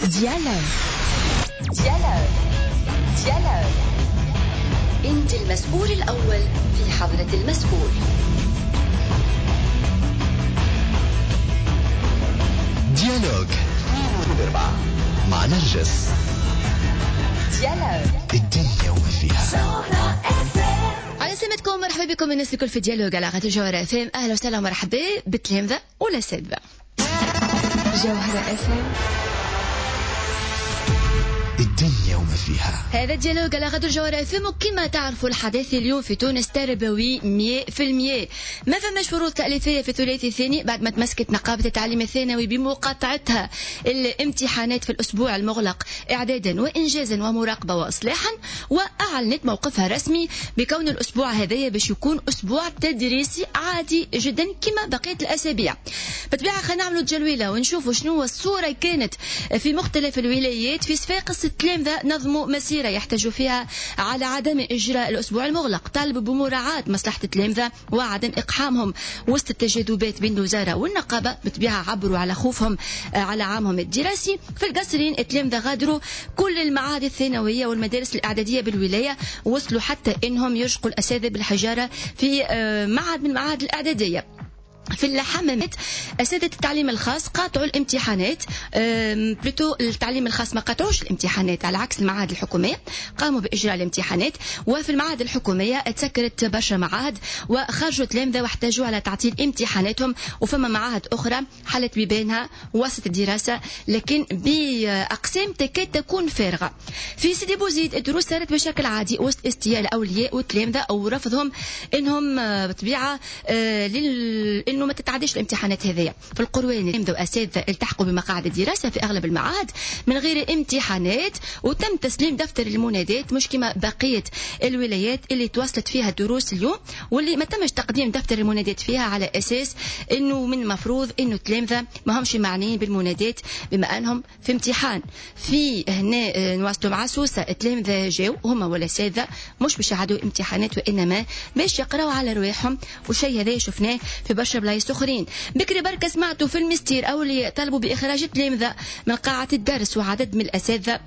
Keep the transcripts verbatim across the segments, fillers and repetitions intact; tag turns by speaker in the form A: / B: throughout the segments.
A: ديالوج ديالوج ديالوج أنت المسؤول الأول في حضرة المسؤول.
B: ديالوج مع نرجس.
A: ديالوج
B: الدنيا وما فيها.
C: على سلامتكم، مرحبا بكم الناس الكل في ديالوج على راديو جوهرة اف ام. اهلا وسهلا ومرحبا بالتلامذة والاساتذة.
A: جوهرة اف ام
B: الدنيا وما فيها.
C: هذا ديالوج على راديو جوهرة اف ام، وكما تعرفوا الحدث اليوم في تونس تربوي مية في المية. ما فماش فروض تأليفية في الثلاثي الثاني بعد ما تمسكت نقابة التعليم الثانوي بمقاطعتها الامتحانات في الأسبوع المغلق إعدادا وإنجازا ومراقبة وإصلاحا، وأعلنت موقفها رسمي بكون الأسبوع هذايا باش يكون أسبوع تدريسي عادي جدا كما بقية الأسابيع. بالطبيعة خلينا نعملوا تجلويلة ونشوفوا شنو الصورة كانت في مختلف الولايات في صفاقس. التلامذة نظموا مسيرة يحتاجوا فيها على عدم إجراء الأسبوع المغلق، طالبوا بمراعاة مصلحة التلامذة وعدم إقحامهم وسط التجاذبات بين الوزارة والنقابة. بالطبيعة عبروا على خوفهم على عامهم الدراسي. في القصرين التلامذة غادروا كل المعاهد الثانوية والمدارس الإعدادية بالولاية، وصلوا حتى إنهم يرشقوا الأساتذة بالحجارة في معهد من المعاهد الإعدادية. في الحمامات أساتذة التعليم الخاص قاطعوا الامتحانات، بلوتو التعليم الخاص ما قاطعوش الامتحانات على عكس المعاهد الحكومية، قاموا بإجراء الامتحانات. وفي المعاهد الحكومية تسكرت برشا معاهد وخرجوا تلامذة واحتاجوا على تعطيل امتحاناتهم، وفما معاهد أخرى حلت ببينها وسط الدراسة لكن بأقسام تكاد تكون فارغة. في سيدي بوزيد الدروس صارت بشكل عادي وسط استياء الأولياء والتلامذة أو رفضهم إنهم بطبيعة لل انه ما تتعديش الامتحانات هذيا. في القروان التلامذة واساتذة التحقوا بمقاعد الدراسه في اغلب المعاهد من غير امتحانات، وتم تسليم دفتر المنادات مش كما بقيه الولايات اللي تواصلت فيها الدروس اليوم واللي ما تمش تقديم دفتر المنادات فيها على اساس انه من المفروض انه التلامذة ما همش معنيين بالمنادات بما انهم في امتحان. في هنا نواصلوا مع سوسه التلامذة جاو هما والاساتذة مش باش يعدوا امتحانات وانما باش يقراوا على رواحهم، والشيء هذا شفناه في برشا بلايص اخرين. بكري بركة سمعتوا في المستير اولياء طلبوا باخراج التلامذة من قاعة الدرس، وعدد من الاساتذة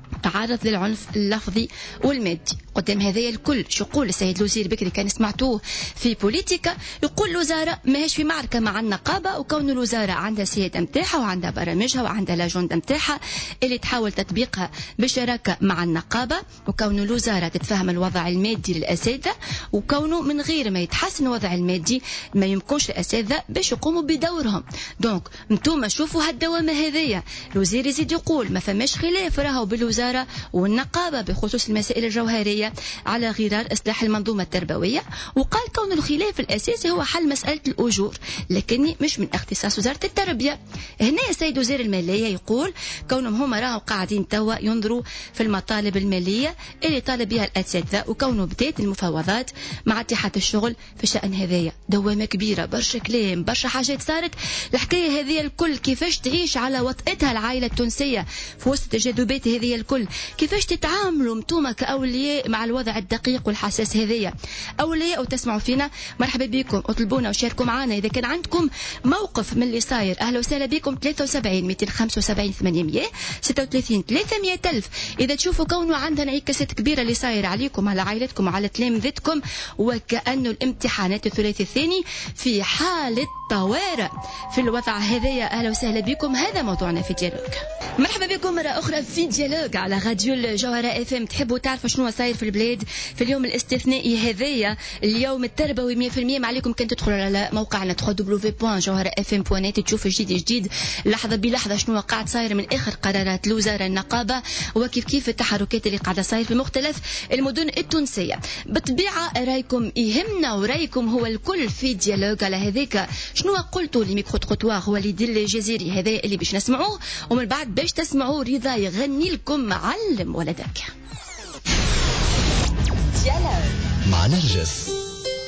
C: تعرض للعنف اللفظي والمادي. قدام هذايا الكل شو يقول السيد الوزير بكري؟ كان سمعتوه في بوليتيكا يقول الوزارة ماهيش في معركة مع النقابة، وكون الوزارة عندها سيادة متاعها وعندها برامجها وعندها لاجندة متاعها اللي تحاول تطبيقها بشراكة مع النقابة، وكون الوزارة تتفهم الوضع المادي للأساتذة، وكونه من غير ما يتحسن الوضع المادي ما يمكنش الأساتذة باش يقوموا بدورهم. دونك انتم شوفوا هالدوامة هذيا. الوزير يزيد يقول ما فماش خلاف راهو بالوزارة والنقابة بخصوص المسائل الجوهرية على غرار إصلاح المنظومة التربوية، وقال كون الخلاف الأساسي هو حل مسألة الأجور لكني مش من اختصاص وزارة التربية. هنا السيد وزير المالية يقول كونهم هما راهو قاعدين توا ينظروا في المطالب المالية اللي طالب بها الأساتذة، وكونه بدات المفاوضات مع اتحاد الشغل في شأن هذايا. دوامة كبيرة، برشا كلام، برشا حاجات صارت. الحكاية هذه الكل كيفاش تعيش على وطئتها العائلة التونسية في وسط التجاذبات هذه الكل، كيفاش تتعاملوا انتم كأولياء مع الوضع الدقيق والحساس هذايا. أولياء وتسمعوا فينا مرحبا بكم، اطلبونا وشاركوا معنا إذا كان عندكم موقف من اللي صاير. أهلا وسهلا بكم. ثلاثة وسبعين مئتين وخمسة وسبعين ثمانمئة ستة وثلاثين ثلاثمئة ألف. إذا تشوفوا كونه عندنا انعكاسات كبيرة اللي صاير عليكم على عائلتكم وعلى تلامذتكم، وكأنه الامتحانات الثلاثي الثاني في حالة طوارئ في الوضع هذايا. أهلا وسهلا بكم، هذا موضوعنا في ديالوج. مرحبا بكم مرة أخرى في ديالوج على راديو الجوهرة اف ام. تحبوا تعرفوا شنو صاير في البلاد في اليوم الاستثنائي هذايا، اليوم التربوي مية في المية؟ ما عليكم كان تدخلوا على موقعنا دبليو دبليو دبليو دوت جوهرة اف ام دوت نت تشوفوا جديد جديد لحظة بلحظة شنو قاعد صاير من آخر قرارات الوزارة النقابة، وكيف كيف التحركات اللي قاعدة صاير في مختلف المدن التونسية. بالطبيعة رايكم يهمنا ورايكم هو الكل في ديالوج على هذاك. شنو قلتوا لي ميكرو تروتوار هو اللي ديال الجزيري هذا اللي باش نسمعوه، ومن بعد باش تسمعوا رضا يغني لكم معلم ولدك.
A: ديالوج
B: مع نرجس.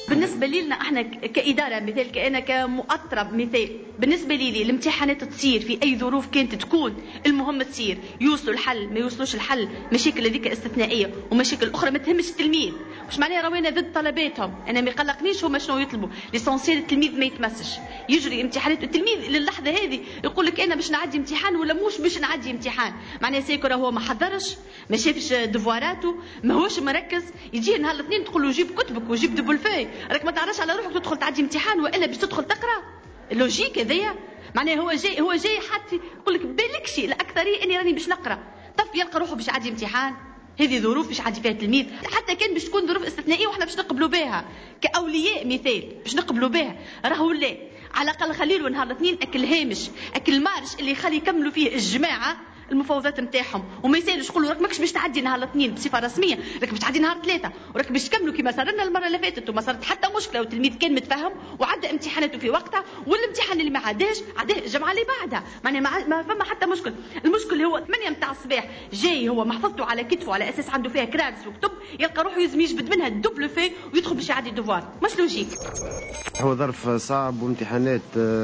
D: بالنسبه لنا احنا كاداره مثال كأنا كمؤطرب مثال بالنسبه لي, لي الامتحانات تصير في اي ظروف كانت تكون المهم تصير يوصلوا الحل ما يوصلوش الحل مشاكل هذيك استثنائيه ومشاكل اخرى ما تهمش التلميذ مش معناها روينا ضد طلباتهم انا ما يقلقنيش هما شنو يطلبوا ليسونسيال التلميذ ما يتمسش يجري امتحانات التلميذ للحظه هذه يقول لك انا باش نعدي امتحان ولا مش باش نعدي امتحان معناها سيكون هو ما حضرش ما شافش دفواراته ما هوش مركز يجي نهار الاثنين تقول له جيب كتبك وجيب دبل في راك ما تعرفش على روحك تدخل تعدي امتحان والا باش تدخل تقرا اللوجيك هذيا معناها هو جاي هو جاي حتى يقول لك بالكشي الاكثريه اني راني باش نقرا طف يلقى روحه باش يعدي امتحان هذه ظروف باش يعدي فيها التلميذ حتى كان باش تكون ظروف استثنائيه واحنا باش نقبلوا بها كاولياء مثال باش نقبلوا بها راهو لا على الاقل خليله نهار الاثنين اكل هامش اكل مارش اللي يخلي يكملوا فيه الجماعه المفاوضات نتاعهم وما يسالش يقولوا راك ماكش باش تعدي نهار الاثنين بصفه رسميه راك باش تعدي نهار ثلاثه وراك باش تكملوا كما صار لنا المره اللي فاتت وما صارت حتى مشكله والتلميذ كان متفهم وعدى امتحاناته في وقتها والامتحان اللي ما عداش عداه الجمعه اللي بعدها معناها ما, ما فما حتى مشكل المشكل هو ثمانية متاع الصباح جاي هو محفظته على كتفه على اساس عنده فيها كرارس وكتب يلقى روحه يزم يجبد منها الدبل في ويدخل باش يعدي دوفوار مش لوجيك
E: هو ظرف صعب وامتحانات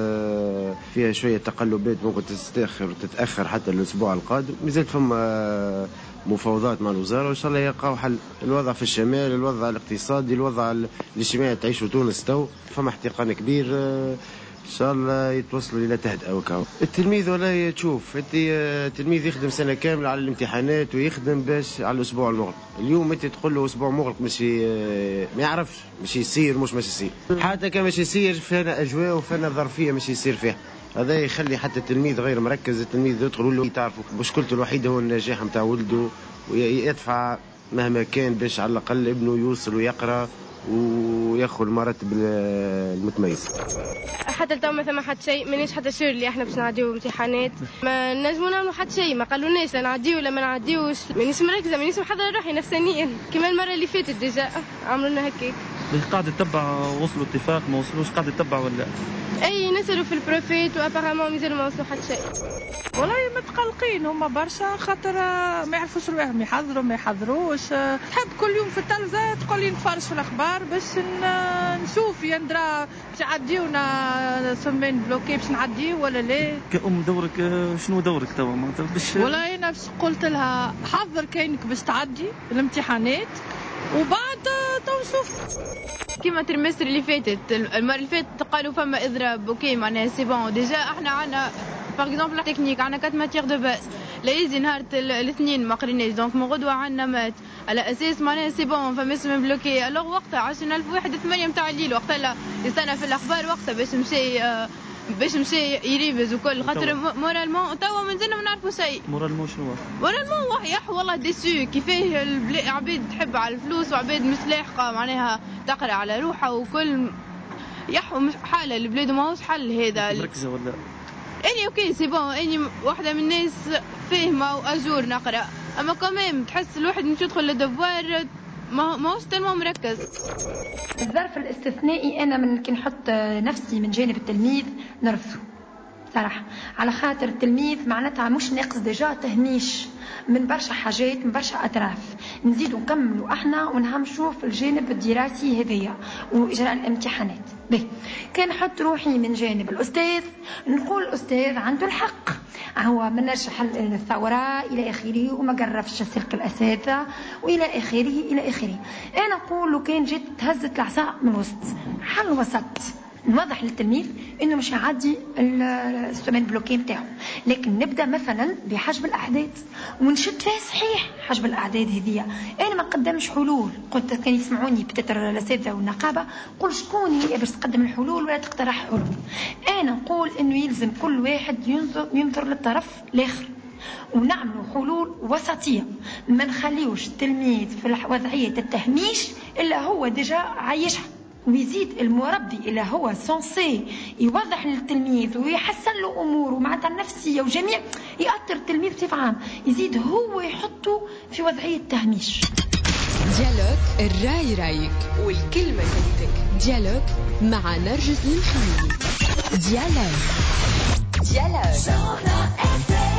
E: فيها شوية تقلبات ممكن تستأخر تتأخر حتى الأسبوع القادم مازالت فما مفاوضات مع الوزارة وإن شاء الله يلقاو حل الوضع في الشمال الوضع الاقتصادي الوضع الاجتماعي تعيشوا تونس تو فما احتقان كبير إن شاء الله يتوصلوا إلى تهدئة وكاو التلميذ ولا تشوف أنت التلميذ يخدم سنة كاملة على الامتحانات ويخدم باش على الأسبوع المغلق اليوم أنت تقول له أسبوع مغلق مش ما يعرفش مش يصير مش مش يصير حتى كان مش يصير فينا أجواء وفينا ظرفية مش يصير فيها هذا يخلي حتى التلميذ غير مركز التلميذ يدخل له تعرفوا مشكلته الوحيدة هو النجاح متاع ولده ويدفع مهما كان باش على الأقل ابنه يوصل ويقرأ وياخذ المراتب المتميز
F: حتى التو ما ثم حتى شيء مانيش حتى شير اللي احنا باش نعديو امتحانات ما نجمو نعملوا حتى شيء ما قالوناش لا نعديو ولا ما نعديوش مانيش مركزه مانيش محضره روحي نفسانيا كما المره اللي فاتت ديجا عملوا لنا هكاك
G: قاعد تتبع وصلوا اتفاق ما وصلوش قاعد تتبع ولا
F: اي نسالوا في البروفيت وابارامون مازالوا ما وصلوا حتى شيء
H: والله متقلقين هما برشا خاطر ما يعرفوش رواحهم يحضروا ما يحضروش تحب كل يوم في التلفزه تقول لي نتفرج في الاخبار باش نشوف يندرا باش يعديونا سمين بلوكي باش نعديو ولا لا
G: كأم دورك شنو دورك توا باش
H: والله انا قلت لها حضر كاينك باش تعدي الامتحانات وبعد تو نشوف
F: كيما الترمستر اللي فاتت المره اللي فاتت قالوا فما اضراب اوكي معناها سي بون ديجا احنا عندنا باغ اكزومبل تكنيك عندنا كات ماتيير دو باس لا يزي نهار الاثنين ما قريناش دونك من غدوه عندنا مات على اساس معناها سي بون فما اسم بلوكي الوغ وقتها عشرين ألف واحد ثمانية نتاع الليل وقتها لا يستنى في الاخبار وقتها باش مشي باش مشي يريبز وكل خاطر مورالمون توا مازلنا ما نعرفوا شيء
G: مورالمون شنو
F: مورالمون يح والله ديسو كيفاه العباد تحب على الفلوس وعباد مش لاحقه معناها تقرا على روحها وكل يحو مش حاله البلاد ماهوش حل هذا
G: مركزه ولا
F: اني اوكي سي بون اني واحده من الناس فاهمه واجور نقرا اما كمان تحس الواحد مش يدخل للدوار ما ماهوش تلمو مركز
I: الظرف الاستثنائي انا من كي نحط نفسي من جانب التلميذ نرفضه صراحه على خاطر التلميذ معناتها مش ناقص ديجا تهميش من برشا حاجات من برشا اطراف نزيدوا نكملوا احنا ونهمشوا في الجانب الدراسي هذيا واجراء الامتحانات به كان نحط روحي من جانب الاستاذ نقول الاستاذ عنده الحق هو من نجح الثوره الى اخره وما قرفش سلك الاساتذه والى اخره الى اخره انا نقول لو كان جيت تهزت العصا من الوسط حل وسط نوضح للتلميذ انه مش يعدي السومين بلوكي نتاعو لكن نبدا مثلا بحجب الاعداد ونشد فيها صحيح حجب الاعداد هذه انا ما قدمش حلول قلت كان يسمعوني بتتر الاساتذه والنقابه قل شكون اللي باش تقدم الحلول ولا تقترح حلول انا نقول انه يلزم كل واحد ينظر ينظر للطرف الاخر ونعملوا حلول وسطيه ما نخليوش التلميذ في وضعيه التهميش الا هو ديجا عايشها ويزيد المربي اللي هو سونسي يوضح للتلميذ ويحسن له اموره معناتها النفسيه وجميع يأثر التلميذ بصفه عامه يزيد هو يحطه في وضعيه تهميش.
A: ديالوج الراي رايك والكلمه كلمتك. ديالوج مع نرجس المحمدي. ديالوج ديالوج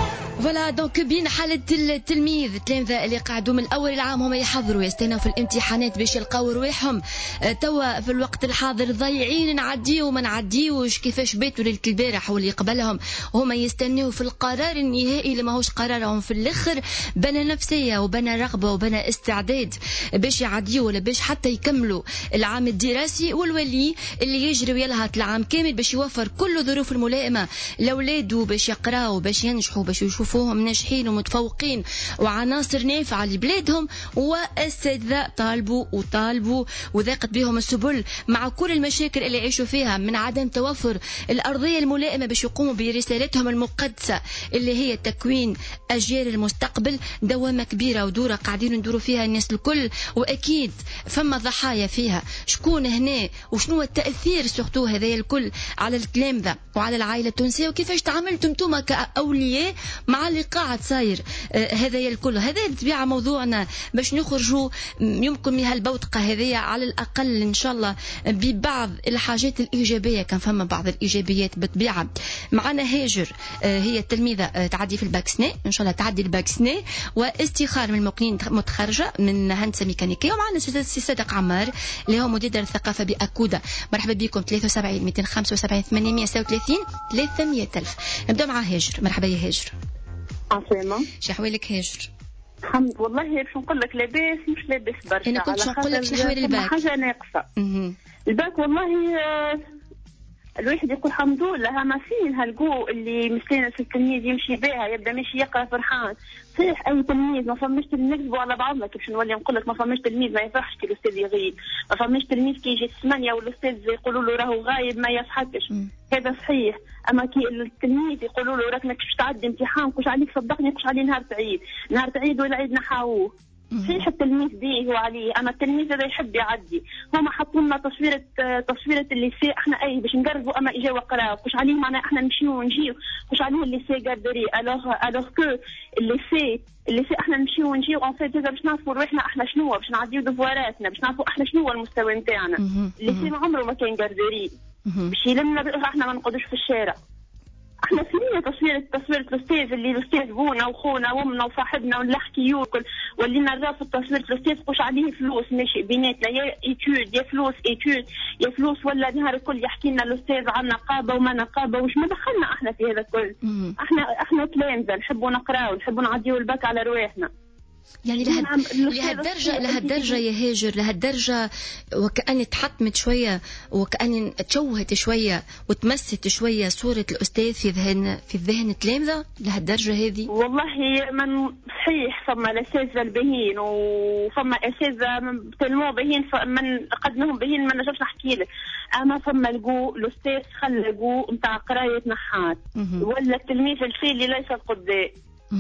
C: فوالا دونك بين حالة التلميذ التلامذة اللي قاعدوا من الأول العام هم يحضروا يستناو في الامتحانات باش يلقاو رواحهم توا في الوقت الحاضر ضايعين، نعديو ما نعديوش كيفاش بيتوا ليلة البارح واللي قبلهم هما يستناو في القرار النهائي اللي ماهوش قرارهم في الآخر، بنا نفسية وبنا رغبة وبنا استعداد باش يعديو ولا باش حتى يكملوا العام الدراسي، والولي اللي يجري ويلهث العام كامل باش يوفر كل الظروف الملائمة لأولاده باش يقراوا باش ينجحوا باش يشوفوهم ناجحين ومتفوقين وعناصر نافعة لبلادهم. والأساتذة طالبوا وطالبوا وذاقت بهم السبل مع كل المشاكل اللي يعيشوا فيها من عدم توفر الأرضية الملائمة باش يقوموا برسالتهم المقدسة اللي هي تكوين أجيال المستقبل. دوامة كبيرة ودورة قاعدين ندوروا فيها الناس الكل، وأكيد فما ضحايا فيها. شكون هنا وشنو التأثير سورتو هذا الكل على التلامذة وعلى العائلة التونسية، وكيفاش تعاملتم انتم كأولياء مع اللي قاعد صاير آه هذا الكل. هذا بطبيعة موضوعنا باش نخرجوا يمكن من هالبوتقة هذه على الأقل إن شاء الله ببعض الحاجات الإيجابية. كان فما بعض الإيجابيات بطبيعة. معنا هاجر آه هي التلميذة آه تعدي في الباكسني إن شاء الله تعدي الباكسني، واستخار من المقنين متخرجة من هندسة ميكانيكية. ومعنا سي صدق عمار اللي هو مدير الثقافة بأكودا. مرحبا بكم. ثلاثة وسبعين مئتين وخمسة وسبعين ثمانمئة وتسعة وثلاثين ثلاثمئة ألف. نبدأ مع هاجر. مرحبا يا هاجر.
J: عسلامة.
C: شو أحوالك هاجر؟
J: الحمد والله باش نقول لك لاباس مش لاباس برشا.
C: انا كنت نقول لك شنو احوال الباك؟
J: حاجه ناقصه. الباك والله الواحد يقول الحمد لله، ما فين هالقو اللي مستانس التلميذ يمشي بها يبدا ماشي يقرا فرحان. صحيح اي تلميذ ما فماش نكذبوا على بعضنا كيفاش نولي نقول لك ما فماش تلميذ ما يفرحش كي الاستاذ يغيب، ما فماش تلميذ كي يجي الثمانية والاستاذ يقولوا له راهو غايب ما يضحكش. هذا صحيح. اما كي التلميذ يقولوا له راك ماكش تعدي امتحان كوش عليك صدقني كوش عليه نهار عيد نهار عيد ولا عيد نحاوه. صحيح التلميذ بيه وعليه، اما التلميذ هذا يحب يعدي. هما حطوا لنا تصويره تصويره الليسي احنا اي باش نقربوا، اما اجا وقراو كوش عليه معناها احنا نمشيو ونجيو كوش عليه الليسي قادري. الوغ الوغ كو الليسي الليسي احنا نمشيو ونجيو اون فيت باش نعرفوا روحنا احنا شنو باش نعديو دفواراتنا باش نعرفوا احنا شنو هو المستوى نتاعنا. الليسي ما عمره ما كان قادري باش يلمنا احنا ما نقعدوش في الشارع. احنا فينا تصوير تصوير الاستاذ اللي الاستاذ بونا وخونا وامنا وصاحبنا ونحكي يوكل ولينا نرى في التصوير الاستاذ قوش عليه فلوس ماشي بيناتنا يا ايتود يا فلوس ايتود يا فلوس ولا نهار الكل يحكي لنا الاستاذ عن نقابه وما نقابه وش ما دخلنا احنا في هذا الكل. احنا احنا تلامذه نحبوا نقراو نحبوا نعديو الباك على رواحنا.
C: يعني لهد... لهالدرجة لهالدرجة يا هاجر لهالدرجة وكأني تحطمت شوية وكأني تشوهت شوية وتمست شوية صورة الأستاذ في ذهن في ذهن التلامذة لهالدرجة هذه.
J: والله من صحيح فما الأساتذة البهين وفما أساتذة تلمو بهين من قدمهم بهين ما نجمش نحكي لك. أما فما الجو الأستاذ خلى الجو نتاع قراية نحات ولا التلميذ الفيلي ليس القدام.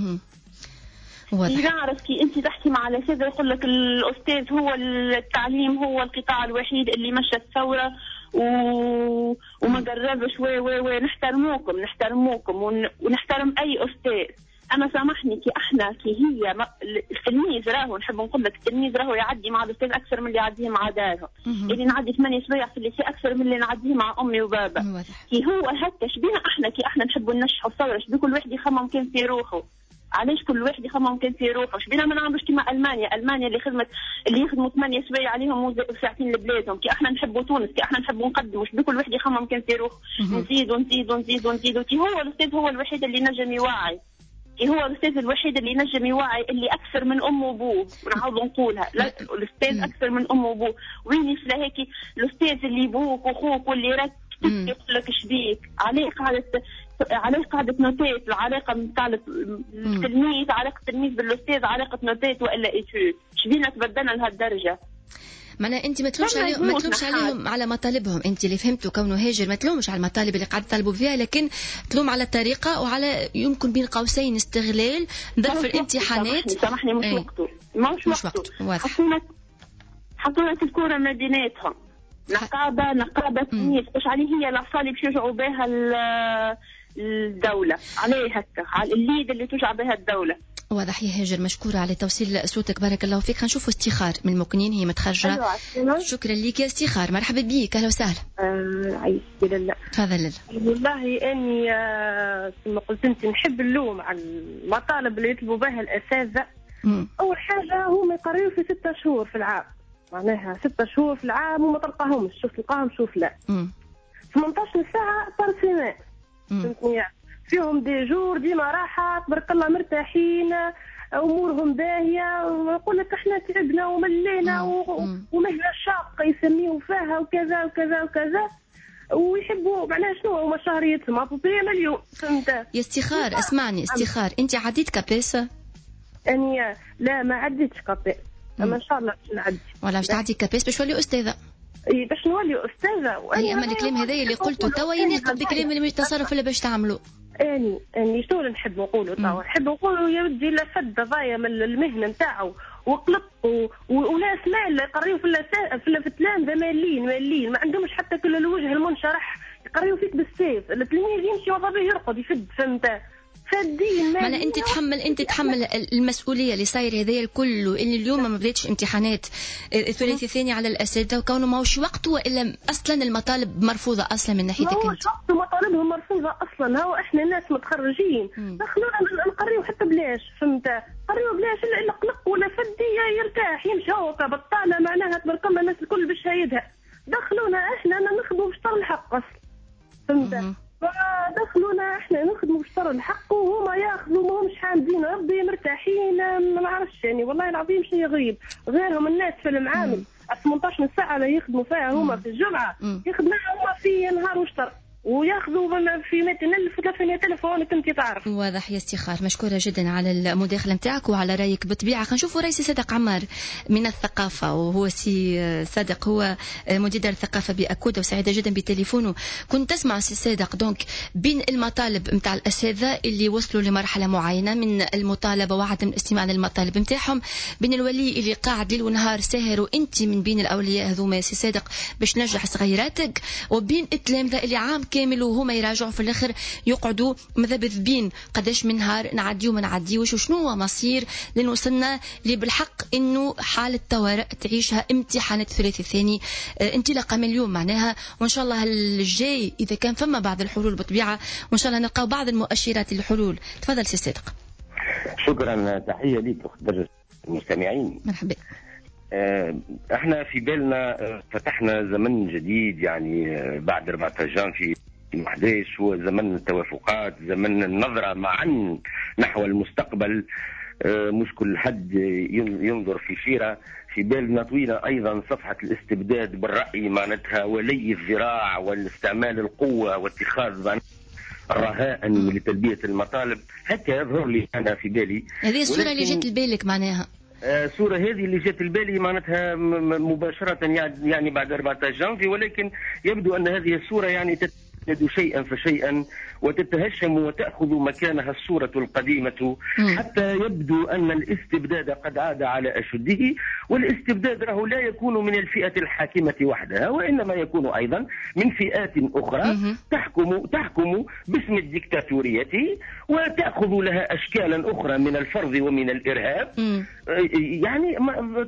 J: نعرف كي انت تحكي مع الاساتذه يقول لك الاستاذ هو التعليم هو القطاع الوحيد اللي مشى الثوره و... وما قربش و و و نحترموكم نحترموكم ون... ونحترم اي استاذ. اما سامحني كي احنا كي هي ما... التلميذ راهو نحب نقول لك التلميذ راهو يعدي مع الاستاذ اكثر من اللي يعديه مع داره. اللي نعدي ثمانية سوايع في الليسي اكثر من اللي نعديه مع امي وبابا. كي هو هكا شبينا احنا كي احنا نحبوا ننجحوا الثوره شبي كل واحد يخمم كان في روحه. علاش كل واحد يخمم كان في روحه شبينا ما نعملوش كيما المانيا المانيا اللي خدمت اللي يخدموا ثمانية سوايع عليهم ساعتين لبلادهم. كي احنا نحبوا تونس كي احنا نحبوا نقدموا شبي كل واحد يخمم كان في روحه نزيد ونزيد ونزيد ونزيد. كي هو الاستاذ هو الوحيد اللي نجم يوعي. كي هو الاستاذ الوحيد اللي نجم يوعي اللي اكثر من امه وابوه ونعاود نقولها لا الاستاذ اكثر من امه وابوه. وين يفلا هيك الاستاذ اللي بوك واخوك واللي راك يقول لك شبيك عليه قاعده عليه قاعدة نوتات العلاقة نتاع التلميذ علاقة التلميذ بالأستاذ علاقة نوتات وإلا إيتود شبينا تبدلنا لهالدرجة.
C: معناها انت ما تلومش عليهم ما تلومش عليهم على مطالبهم. انت اللي فهمته كونه هاجر ما تلومش على المطالب اللي قاعد يطالبوا فيها لكن تلوم على الطريقة وعلى يمكن بين قوسين استغلال ظرف الامتحانات.
J: سامحني مش وقته مش وقته حطونا حطونا في الكورة ما بيناتهم نقابة نقابة تلميذ واش عليه هي العصا اللي باش يرجعوا بها الدولة، عليه هكا على الليد اللي توجع بها الدولة.
C: واضح يا هاجر، مشكورة على توصيل صوتك، بارك الله فيك. خنشوفوا استخار من المقنين، هي متخرجة. شكرا لك يا استخار، مرحبا بيك، أهلا وسهلا.
J: آه عايش لله.
C: تفضل.
J: والله اني آه كما قلت انت نحب اللوم على المطالب اللي يطلبوا بها الاساتذه. اول حاجه هما يقرروا في ستة شهور في العام، معناها ستة شهور في العام وما تلقاهمش، شوف تلقاهم شوف لا. ثمانية عشر ساعه بار سيمان، فهمتني؟ فيهم دي جور ديما راحه تبارك الله، مرتاحين، امورهم باهيه، ونقول لك احنا تعبنا وملينا ومهنه شاقه يسميوا فيها وكذا وكذا وكذا، ويحبوا معناها شنو هما شهريتهم ابوبري مليون. فهمت
C: يا استخار؟ اسمعني استخار، انت عديت كابيسه؟
J: اني لا ما عديتش كابيس، اما ان شاء الله باش نعدي.
C: ولا باش تعدي كابيس باش تولي استاذه؟
J: اي باش نولي استاذه.
C: اي اما الكلام هذا اللي قلته توا يناقض الكلام اللي التصرف اللي باش تعملوا.
J: اني اني شنو اللي نحب نقولوا توا؟ نحب نقولوا يا ودي لا فد ضايع من المهنه نتاعو وقلق وناس مال يقريوا في في التلامذه مالين مالين ما عندهمش حتى كل الوجه المنشرح، يقريوا فيك بالسيف. التلميذ يمشي وضع يرقد يفد، فهمت؟ فالدين ما
C: انت تحمل انت تحمل المسؤوليه اللي صاير هذايا الكل، اللي اليوم ما بداتش امتحانات الثلاثي الثاني على الاساتذه، وكونه ماهوش وقته، والا اصلا المطالب مرفوضه اصلا من ناحيتك انت.
J: ماهوش وقته، مطالبهم مرفوضه اصلا. هو احنا الناس متخرجين دخلونا نقريو حتى بلاش، فهمت؟ قريو بلاش الا الا قلق ولا فدي يرتاح يمشي هو كبطاله، معناها تبارك الله الناس الكل بشهايدها. دخلونا احنا نخدموا بشطر الحق اصلا، فهمت؟ فدخلونا احنا نخدموا بشطر الحق وهما ياخذوا ما همش حامدين ربي مرتاحين. ما نعرفش يعني والله العظيم شيء غريب. غيرهم الناس في المعامل ثمانية عشر ساعه اللي يخدموا فيها هما في الجمعه يخدموا هما في نهار وشطر، وياخذوا في مئتين ألف وثلاثمئة ألف وانك انت تعرف.
C: واضح يا استخار، مشكوره جدا على المداخله نتاعك وعلى رايك بالطبيعه. خلينا نشوفوا رئيس صادق عمار من الثقافه، وهو سي صادق هو مدير دار الثقافه باكوده، وسعيده جدا بتليفونه. كنت تسمع سي صادق دونك بين المطالب نتاع الاساتذه اللي وصلوا لمرحله معينه من المطالبه وعدم الاستماع للمطالب نتاعهم، بين الولي اللي قاعد ليل ونهار ساهر وانت من بين الاولياء هذوما يا سي صادق باش تنجح صغيراتك، وبين التلامذه اللي عام كامل وهما يراجعوا في الاخر يقعدوا مذبذبين قداش من نهار نعديو ما نعديوش، وشنو هو مصير لين وصلنا اللي بالحق انه حاله طوارئ تعيشها امتحانات الثلاثي الثاني انطلاقه من اليوم معناها. وان شاء الله الجاي اذا كان فما بعض الحلول بالطبيعه، وان شاء الله نلقاو بعض المؤشرات للحلول. تفضل سي صادق.
K: شكرا، تحيه ليك اخت درجه المستمعين.
C: مرحبا.
K: احنا في بالنا فتحنا زمن جديد يعني بعد أربعة عشر جانفي أحد عشر، هو زمن التوافقات، زمن النظرة معا نحو المستقبل. مش كل حد ينظر في شيرة. في بالنا طويلة أيضا صفحة الاستبداد بالرأي معناتها ولي الذراع والاستعمال القوة واتخاذ الرهائن لتلبية المطالب. هكا يظهر لي أنا في بالي.
C: هذه الصورة اللي جت لبالك معناها؟
K: الصورة هذه اللي جت البالي معناتها مباشرة يعني بعد أربعة عشر جانفي، ولكن يبدو أن هذه الصورة يعني تتجدد شيئا فشيئا وتتهشم وتأخذ مكانها الصورة القديمة، حتى يبدو أن الاستبداد قد عاد على أشده. والاستبداد له لا يكون من الفئة الحاكمة وحدها، وإنما يكون أيضا من فئات أخرى تحكم تحكم باسم الديكتاتورية، وتأخذ لها أشكالا أخرى من الفرض ومن الإرهاب، يعني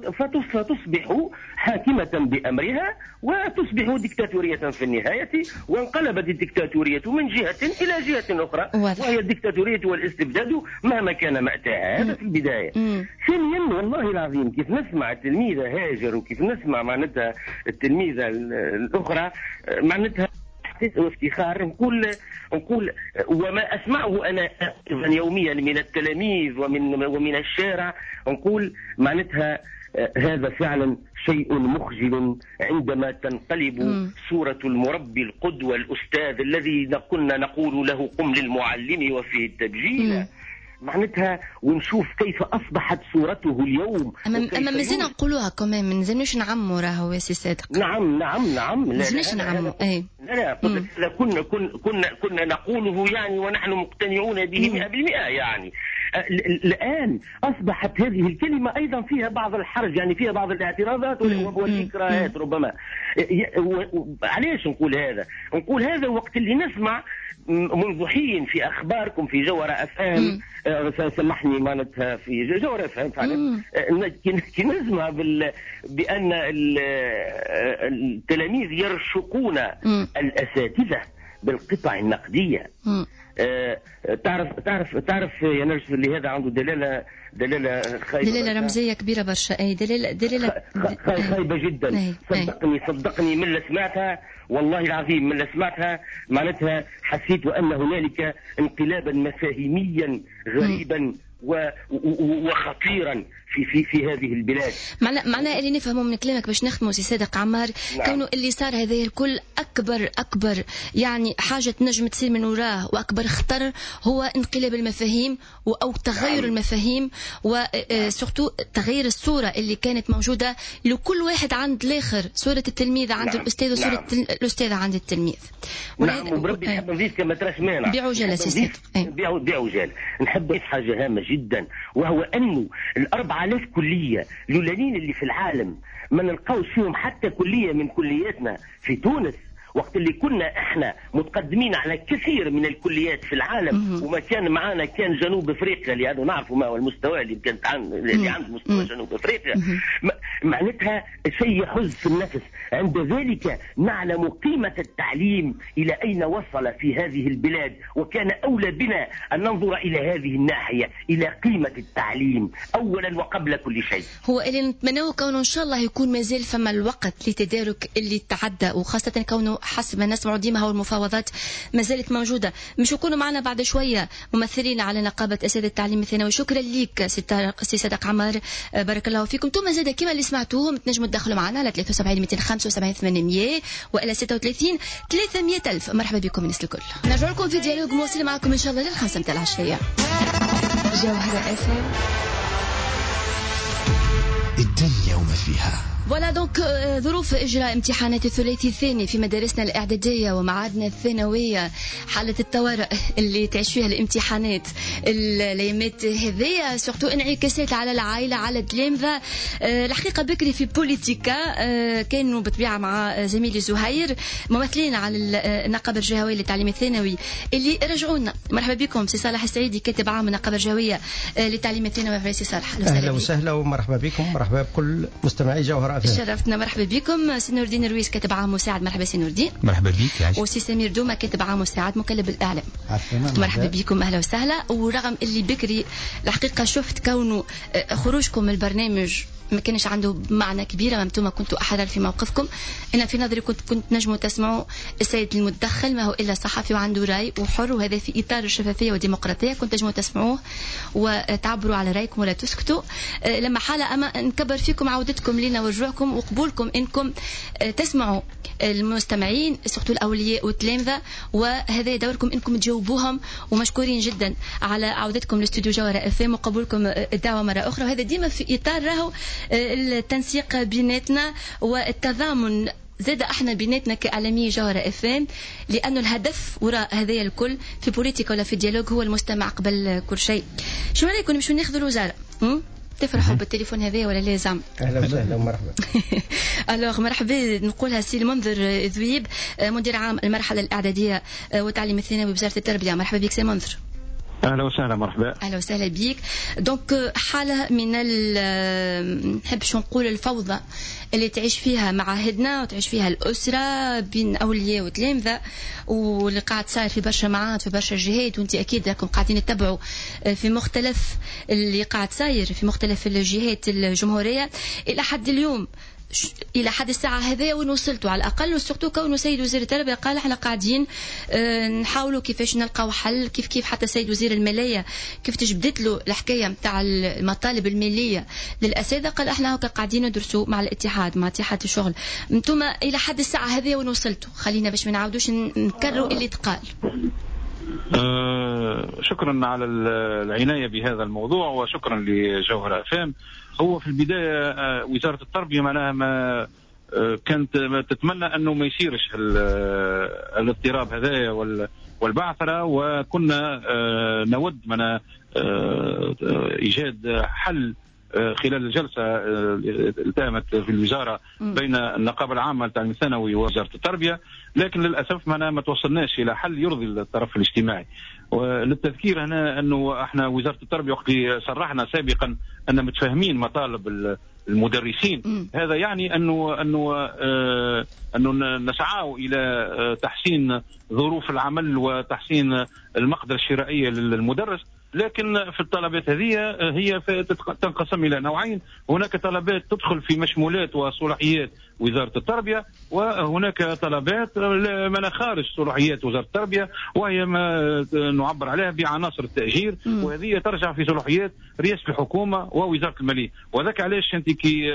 K: فتصبح حاكمة بأمرها وتصبح ديكتاتورية في النهاية. وانقلبت الديكتاتورية من جهة إلى جهة أخرى، وهي الديكتاتورية والاستبداد مهما كان مأتاها. هذا في البداية. ثانيا والله العظيم كيف نسمع التلميذة هاجر وكيف نسمع معناتها التلميذة الأخرى معناتها وافتخار، نقول نقول وما أسمعه أنا يوميا من التلاميذ ومن ومن الشارع، نقول معناتها هذا فعلا شيء مخجل عندما تنقلب مم. صورة المربي القدوة الأستاذ الذي كنا نقول له قم للمعلم وفيه التبجيل معناتها، ونشوف كيف أصبحت صورته اليوم.
C: أما أما مازلنا نقولوها كمان، ما نزلناش نعمو راهو يا سي صادق.
K: نعم نعم نعم
C: ما نزلناش نعمو.
K: أي لا لا كنا كنا كنا كنا نقوله يعني ونحن مقتنعون به مئة بالمئة يعني. الآن أصبحت هذه الكلمة أيضا فيها بعض الحرج، يعني فيها بعض الاعتراضات والإكراهات ربما. علاش نقول هذا؟ نقول هذا وقت اللي نسمع منذ حين في أخباركم في جوهرة أف أم، سامحني معناتها في جوهرة أف أم فعلا، كي نسمع بأن التلاميذ يرشقون الأساتذة بالقطع النقدية. آه، تعرف تعرف تعرف يا نرجس اللي هذا عنده دلاله دلاله خايبه،
C: دلاله رمزيه كبيره برشا. اي دلاله دلاله
K: خايبه جدا. صدقني صدقني من اللي سمعتها والله العظيم، من اللي سمعتها معناتها حسيت وان هنالك انقلابا مفاهيميا غريبا وخطيرا في في في هذه البلاد.
C: معنى معنى اللي نفهمه من كلامك باش نختموا سي صادق عمار، نعم. كونه اللي صار هذا الكل اكبر اكبر يعني حاجه تنجم تصير من وراه واكبر خطر هو انقلاب المفاهيم او تغير نعم. المفاهيم وسورتو تغيير الصوره اللي كانت موجوده لكل واحد عند الاخر، صوره التلميذ عند نعم. الاستاذ وصوره نعم. الاستاذ عند التلميذ.
K: نعم وبربي نحب نضيف كما تراش مانع
C: بعجاله سي
K: بعجاله نحب نضيف حاجه هامه جدا، وهو انه الاربعه آلاف كليه اليونانيين اللي في العالم ما نلقاوش فيهم حتى كليه من كلياتنا في تونس، وقت اللي كنا احنا متقدمين على كثير من الكليات في العالم. وما كان معانا كان جنوب افريقيا اللي هذا نعرفوا ما هو المستوى اللي كانت عن اللي عند مستوى جنوب افريقيا، معناتها شيء يحز في النفس. عند ذلك نعلم قيمة التعليم إلى أين وصل في هذه البلاد، وكان أولى بنا أن ننظر إلى هذه الناحية، إلى قيمة التعليم أولا وقبل كل شيء.
C: هو اللي نتمناه كونه إن شاء الله يكون مازال فما الوقت لتدارك اللي تعدى، وخاصة كونه حسب ما نسمع ديما هو المفاوضات ما زالت موجودة. مش يكونوا معنا بعد شوية ممثلين على نقابة أساتذة التعليم الثانوي. شكرا ليك سي صادق عمار، بارك الله فيكم. انتم زاد كما اللي سمعتوهم تنجموا تدخلوا معنا على ثلاثة وسبعين مئتين وخمسة وسبعين ثمانمئة وإلى ستة وثلاثين ثلاثمئة ألف. مرحبا بكم الناس الكل. نرجع لكم في ديالوج موصل معكم إن شاء الله للخمسة متاع العشية.
A: جوهرة اف ام،
B: الدنيا وما فيها.
C: فوالا دونك ظروف إجراء امتحانات الثلاثي الثاني في مدارسنا الإعدادية ومعادنا الثانوية، حالة الطوارئ اللي تعيش فيها الامتحانات الأيامات هذية، سورتو انعكاسات على العائلة على التلامذة. الحقيقة بكري في بوليتيكا كانوا بطبيعة مع زميلي زهير ممثلين على النقابة الجهوية للتعليم الثانوي اللي رجعونا. مرحبا بكم سي صالح السعيدي كاتب عام النقابة الجهوية للتعليم الثانوي. سي صالح
L: أهلا وسهلا ومرحبا بكم، مرحبا بكل مستمعي جوهرة.
C: شرفتنا، مرحبا بكم. سي نور الدين الرويس كاتب عام مساعد. مرحبا سي نور الدين.
M: مرحبا بك.
C: وسي سمير دوما كاتب عام مساعد مكلف بالاعلام. مرحبا بكم، اهلا وسهلا. ورغم اللي بكري الحقيقه شفت كونه خروجكم من البرنامج ما كانش عنده معنى كبير، انتم كنتوا احرار في موقفكم. انا في نظري كنت كنت نجموا تسمعوا السيد المتدخل ما هو الا صحفي وعنده راي وحر، وهذا في اطار الشفافيه والديمقراطيه. كنت نجموا تسمعوه وتعبروا على رايكم ولا تسكتوا. لما حاله اما نكبر فيكم عودتكم لنا ورجوعكم وقبولكم انكم تسمعوا المستمعين سورتو الاولياء والتلامذه، وهذا دوركم انكم تجاوبوهم. ومشكورين جدا على عودتكم لاستوديو جوهرة اف ام وقبولكم الدعوه مره اخرى، وهذا ديما في اطار راهو التنسيق بيناتنا والتضامن زاد احنا بيناتنا كاعلاميه جوهرة اف ام، لانه الهدف وراء هذا الكل في بوليتيكا ولا في ديالوج هو المستمع قبل كل شيء. شو رايكم نمشيو ناخذوا الوزاره؟ تفرحوا بالتليفون هذا ولا لازم؟
L: اهلا وسهلا ومرحبا.
C: الوغ مرحبا نقولها سي المنذر ذويب مدير عام المرحله الاعداديه والتعليم الثانوي بوزاره التربيه. مرحبا بك سي منذر.
N: اهلا وسهلا مرحبا.
C: اهلا وسهلا بك. دونك حاله من نحبش نقول الفوضى اللي تعيش فيها معاهدنا وتعيش فيها الاسره بين اولياء وتلامذه، واللي قاعد صار في برشا معاهد في برشا جهات، وانت اكيد راكم قاعدين تتبعوا في مختلف اللي قاعد صاير في مختلف الجهات الجمهوريه. الى حد اليوم الى حد الساعه هذه وين وصلتوا على الاقل؟ وسورتو كونه سيد وزير التربيه قال احنا قاعدين اه نحاولوا كيفاش نلقاو حل، كيف كيف حتى سيد وزير الماليه كيف تجبدت له الحكايه نتاع المطالب الماليه للاساتذه قال احنا هكا قاعدين ندرسوا مع الاتحاد مع اتحاد الشغل. انتم الى حد الساعه هذه وين وصلتوا؟ خلينا باش ما نعاودوش نكرروا اللي تقال.
N: أه شكرا على العنايه بهذا الموضوع وشكرا لجوهرة اف ام. هو في البداية وزارة التربية معناها ما كانت تتمنى أنه ما يصيرش الاضطراب هذايا والبعثرة، وكنا نود من إيجاد حل خلال الجلسة التامت في الوزارة بين النقابة العامة للتعليم الثانوي ووزارة التربية، لكن للأسف ما ما توصلناش إلى حل يرضي الطرف الاجتماعي. وللتذكير هنا أنه احنا وزارة التربية وقت صرحنا سابقا أن متفاهمين مطالب المدرسين، م. هذا يعني أنه أنه آه أنه نسعى إلى آه تحسين ظروف العمل وتحسين المقدرة الشرائية للمدرس، لكن في الطلبات هذه هي تنقسم إلى نوعين. هناك طلبات تدخل في مشمولات وصلاحيات وزارة التربية، وهناك طلبات من خارج صلاحيات وزارة التربية، وهي ما نعبر عليها بعناصر التأجير، وهذه ترجع في صلاحيات رئاسة الحكومة ووزارة المالية. وذاك علاش أنت كي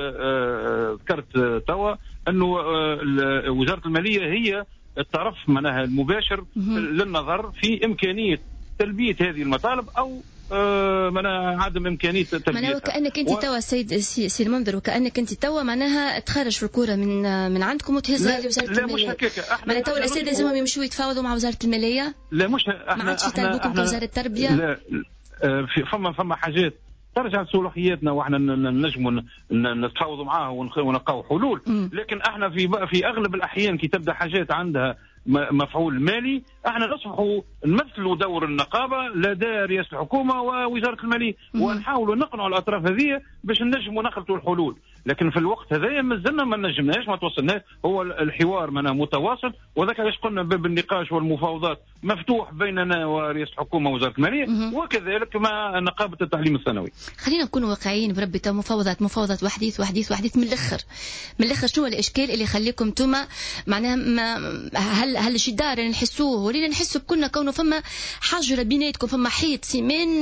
N: ذكرت توا أنه وزارة المالية هي الطرف منها المباشر للنظر في إمكانية تلبية هذه المطالب أو آه معناها عدم إمكانية تلبيتها.
C: معناها وكأنك أنت و... توا السيد سي المنذر، وكأنك أنت توا معناها تخرج في الكورة من من عندكم وتهزها لوزارة المالية.
N: لا مش هكاك.
C: معناها توا الأساتذة لازمهم يمشوا يتفاوضوا مع وزارة المالية.
N: لا مش احنا
C: ما عادش يطالبوكم كوزارة التربية.
N: لا في فما فما حاجات ترجع لصلاحياتنا واحنا نجموا نتفاوضوا معاه ونلقاو حلول، م. لكن احنا في في اغلب الاحيان كي تبدا حاجات عندها مفعول مالي احنا نصبحوا نمثلوا دور النقابه لدى رئاسه الحكومه ووزاره الماليه، ونحاولوا نقنعوا الاطراف هذه باش نجموا نخلطوا الحلول. لكن في الوقت هذا مازلنا ما نجمناش ما توصلناش. هو الحوار معنا متواصل، وذاك علاش قلنا باب النقاش والمفاوضات مفتوح بيننا ورئاسه الحكومه ووزاره الماليه، وكذلك مع نقابه التعليم الثانوي.
C: خلينا نكونوا واقعيين بربي، تو مفاوضات مفاوضات وحديث وحديث وحديث من الاخر من الاخر شنو الاشكال اللي يخليكم انتم معناها ما هل هل الجدار اللي نحسوه ولينا نحسوا كنا كونه فما حجره بيناتكم، فما حيط سيمين